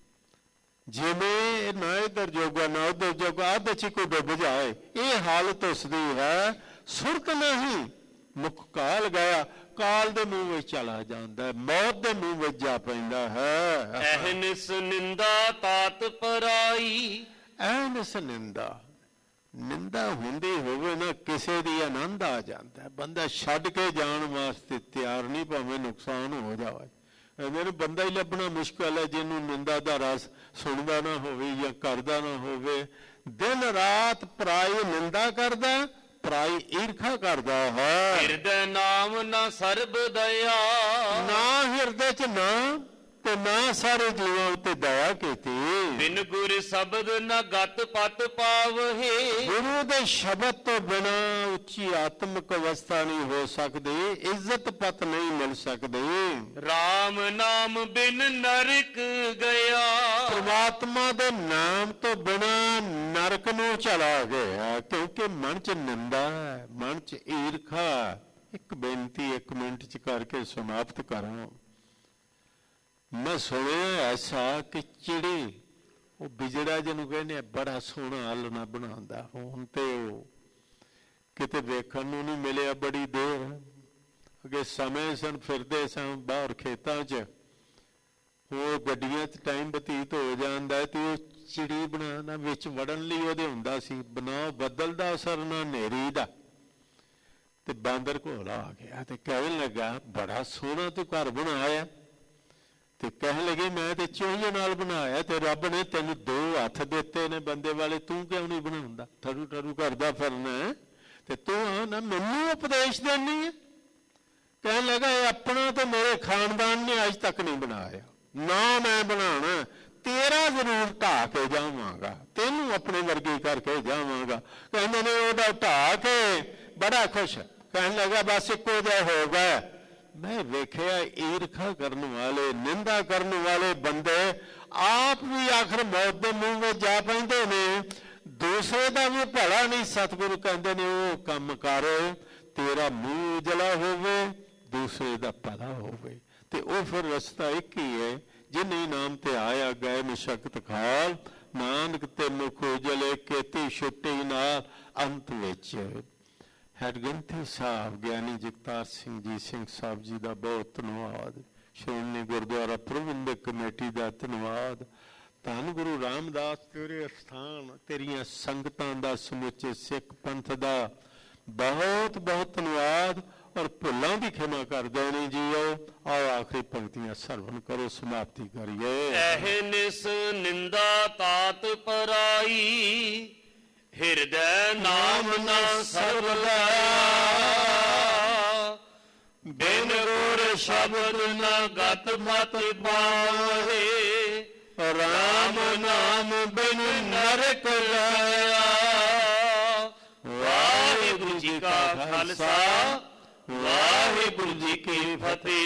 ਜਿਵੇਂ ਨਾ ਇੱਧਰ ਜੋਗਾ ਨਾ ਉੱਧਰ ਜੋਗਾ, ਅੱਧ ਚ ਕੋਈ ਡੁੱਬ ਜਾਏ, ਇਹ ਹਾਲਤ ਉਸਦੀ ਹੈ। ਸੁਰਤ ਨਹੀਂ, ਮੁਖ ਕਾਲ ਗਿਆ, ਕਾਲ ਦੇ ਮੂੰਹ ਵਿੱਚ ਚਲਾ ਜਾਂਦਾ, ਮੌਤ ਦੇ ਮੂੰਹ ਵਿੱਚ ਜਾ ਪੈਂਦਾ ਹੈ। ਅਹਨਿਸ ਨਿੰਦਾ ਤਾਤ ਪਰਾਈ। ਅਹਨਿਸ ਨਿੰਦਾ, ਨਿੰਦਾ ਹੁੰਦੀ ਹੋਵੇ ਨਾ ਕਿਸੇ ਦੀ ਆਨੰਦ ਆ ਜਾਂਦਾ, ਬੰਦਾ ਛੱਡ ਕੇ ਜਾਣ ਵਾਸਤੇ ਤਿਆਰ ਨਹੀਂ, ਭਾਵੇਂ ਨੁਕਸਾਨ ਹੋ ਜਾਵੇ। ਮੈਨੂੰ ਬੰਦਾ ਹੀ ਲੱਭਣਾ ਮੁਸ਼ਕਲ ਹੈ ਜਿਹਨੂੰ ਨਿੰਦਾ ਦਾ ਰਸ ਸੁਣਦਾ ਨਾ ਹੋਵੇ ਜਾਂ ਕਰਦਾ ਨਾ ਹੋਵੇ। ਦਿਨ ਰਾਤ ਪਰਾਈ ਨਿੰਦਾ ਕਰਦਾ, ਪਰਾਈ ਈਰਖਾ ਕਰਦਾ ਹੈ। ਹਿਰਦੈ ਨਾਮ ਨਾ ਸਰਬ ਦਇਆ, ਨਾ ਹਿਰਦੇ ਚ ਨਾ ਤੇ ਨਾ ਸਾਰੇ ਜੀਵਾਂ ਉੱਤੇ ਦਇਆ ਕੀਤੀ। ਬਿਨ ਗੁਰ ਸ਼ਬਦ ਨਾ ਗਤ ਪਤ ਪਾਵਹੇ, ਗੁਰੂ ਦੇ ਸ਼ਬਦ ਤੋਂ ਬਿਨਾ ਉੱਚੀ ਆਤਮਿਕ ਅਵਸਥਾ ਨਹੀਂ ਹੋ ਸਕਦੀ, ਇੱਜ਼ਤ ਪਤ ਨਹੀਂ ਮਿਲ ਸਕਦੀ। ਰਾਮ ਨਾਮ ਬਿਨ ਨਰਕ ਗਿਆ, ਪਰਮਾਤਮਾ ਦੇ ਨਾਮ ਤੋਂ ਬਿਨਾ ਨਰਕ ਨੂੰ ਚਲਾ ਗਿਆ, ਕਿਉਂਕਿ ਮਨ ਚ ਨਿੰਦਾ ਹੈ, ਮਨ ਚ ਈਰਖਾ। ਇੱਕ ਬੇਨਤੀ ਇੱਕ ਮਿੰਟ ਚ ਕਰਕੇ ਸਮਾਪਤ ਕਰਾਂ। ਮੈਂ ਸੁਣਿਆ ਐਸਾ ਕਿ ਚਿੜੀ, ਉਹ ਬਿਜੜਾ ਜਿਹਨੂੰ ਕਹਿੰਦੇ ਬੜਾ ਸੋਹਣਾ ਆਲਣਾ ਬਣਾਉਂਦਾ, ਹੁਣ ਤੇ ਉਹ ਕਿਤੇ ਵੇਖਣ ਨੂੰ ਨਹੀਂ ਮਿਲਿਆ ਬੜੀ ਦੇਰ। ਅੱਗੇ ਸਮੇਂ ਸਨ, ਫਿਰਦੇ ਸਨ ਬਾਹਰ ਖੇਤਾਂ 'ਚ, ਉਹ ਗੱਡੀਆਂ 'ਚ ਟਾਈਮ ਬਤੀਤ ਹੋ ਜਾਂਦਾ ਤੇ ਉਹ ਚਿੜੀ ਬਣਾਉਣਾ ਵਿੱਚ ਵੜਨ ਲਈ ਉਹਦੇ ਹੁੰਦਾ ਸੀ ਬਣਾ ਬਦਲਦਾ ਅਸਰ ਨਾ ਹਨੇਰੀ ਦਾ। ਤੇ ਬਾਂਦਰ ਕੋਲ ਆ ਗਿਆ ਤੇ ਕਹਿਣ ਲੱਗਾ, ਬੜਾ ਸੋਹਣਾ ਤੂੰ ਘਰ ਬਣਾਇਆ। ਤੇ ਕਹਿਣ ਲੱਗੇ, ਮੈਂ ਤੇ ਚੋਹੀਏ ਨਾਲ ਬਣਾਇਆ ਤੇ ਰੱਬ ਨੇ ਤੈਨੂੰ ਦੋ ਹੱਥ ਦਿੱਤੇ ਨੇ ਬੰਦੇ ਵਾਲੇ, ਤੂੰ ਕਿਉਂ ਨਹੀਂ ਬਣਾਉਂਦਾ? ਠਰੂ ਠਰੂ ਕਰਦਾ ਫਿਰਨਾ ਤੇ ਤੂੰ ਨਾ ਮੈਨੂੰ ਉਪਦੇਸ਼ ਦੇਣੀ ਹੈ। ਕਹਿਣ ਲੱਗਾ, ਇਹ ਆਪਣਾ ਤੇ ਮੇਰੇ ਖਾਨਦਾਨ ਨੇ ਅੱਜ ਤੱਕ ਨਹੀਂ ਬਣਾਇਆ, ਨਾ ਮੈਂ ਬਣਾਉਣਾ। ਤੇਰਾ ਜ਼ਰੂਰ ਢਾਹ ਕੇ ਜਾਵਾਂਗਾ, ਤੈਨੂੰ ਆਪਣੇ ਵਰਗੀ ਕਰਕੇ ਜਾਵਾਂਗਾ। ਕਹਿੰਦੇ ਨੇ ਉਹਦਾ ਢਾਹ ਕੇ ਬੜਾ ਖੁਸ਼। ਕਹਿਣ ਲੱਗਾ, ਬਸ ਇੱਕੋ ਜਿਹਾ ਹੋ ਗਿਆ। ਮੈਂ ਵੇਖਿਆ ਈਰਖਾ ਕਰਨ ਵਾਲੇ, ਨਿੰਦਾ ਕਰਨ ਵਾਲੇ ਬੰਦੇ ਆਪ ਵੀ ਆਖਰ ਮੌਤ ਦੇ ਮੂੰਹ ਵਿੱਚ ਜਾ ਪੈਂਦੇ ਨੇ, ਦੂਸਰੇ ਦਾ ਵੀ ਭਲਾ ਨਹੀਂ। ਸਤਿਗੁਰੂ ਕਹਿੰਦੇ ਨੇ, ਉਹ ਕੰਮ ਕਰ ਤੇਰਾ ਮੂੰਹ ਉਜਲਾ ਹੋਵੇ, ਦੂਸਰੇ ਦਾ ਭਲਾ ਹੋਵੇ। ਤੇ ਉਹ ਫਿਰ ਰਸਤਾ ਇੱਕ ਹੀ ਹੈ, ਜਿਨੇ ਨਾਮ ਤੇ ਆਇਆ ਗਏ ਮਸ਼ਕਤ ਖਾਲ, ਨਾਨਕ ਤੇ ਮੁਖ ਉਜਲੇ ਕੀਤੀ ਛੁੱਟੀ ਨਾਲ ਅੰਤ ਵਿੱਚ। ਹੈਡਗੰਥੀ ਸਾਹਿਬ ਗਿਆਨੀ ਜਗਤਾਰ ਸਿੰਘ ਜੀ ਸਿੰਘ ਸਾਹਿਬ ਜੀ ਦਾ ਬਹੁਤ ਧੰਨਵਾਦ। ਸ਼੍ਰੋਮਣੀ ਗੁਰਦੁਆਰਾ ਪ੍ਰਬੰਧਕ ਕਮੇਟੀ ਦਾ ਧੰਨਵਾਦ। ਧੰਨ ਗੁਰੂ ਰਾਮਦਾਸ ਤੇਰੇ ਅਸਥਾਨ, ਤੇਰੀਆਂ ਸੰਗਤਾਂ ਦਾ, ਸਮੁੱਚੇ ਸਿੱਖ ਪੰਥ ਦਾ ਬਹੁਤ ਬਹੁਤ ਧੰਨਵਾਦ। ਔਰ ਭੁੱਲਾਂ ਦੀ ਖਿਮਾ ਕਰ ਦੇਣੀ ਜੀਓ। ਆਓ ਆਖਰੀ ਪੰਕਤੀਆਂ ਸਰਵਣ ਕਰੋ, ਸਮਾਪਤੀ ਕਰੀਏ। ਐਹ ਨਿਸ ਨਿੰਦਾ ਤਾਤ ਪਰਾਈ, ਹਿਰਦੈ ਨਾਮ ਨਾ ਸਰਵਦਾ। ਬਿਨ ਗੁਰ ਸ਼ਬਦ ਨ ਗਤ ਮਤ ਪਾਵਹਿ, ਰਾਮ ਨਾਮ ਬਿਨ ਨਰਕ ਲਾਇਆ। ਵਾਹਿਗੁਰੂ ਜੀ ਕਾ ਖਾਲਸਾ, ਵਾਹਿਗੁਰੂ ਜੀ ਕੀ ਫਤਿਹ।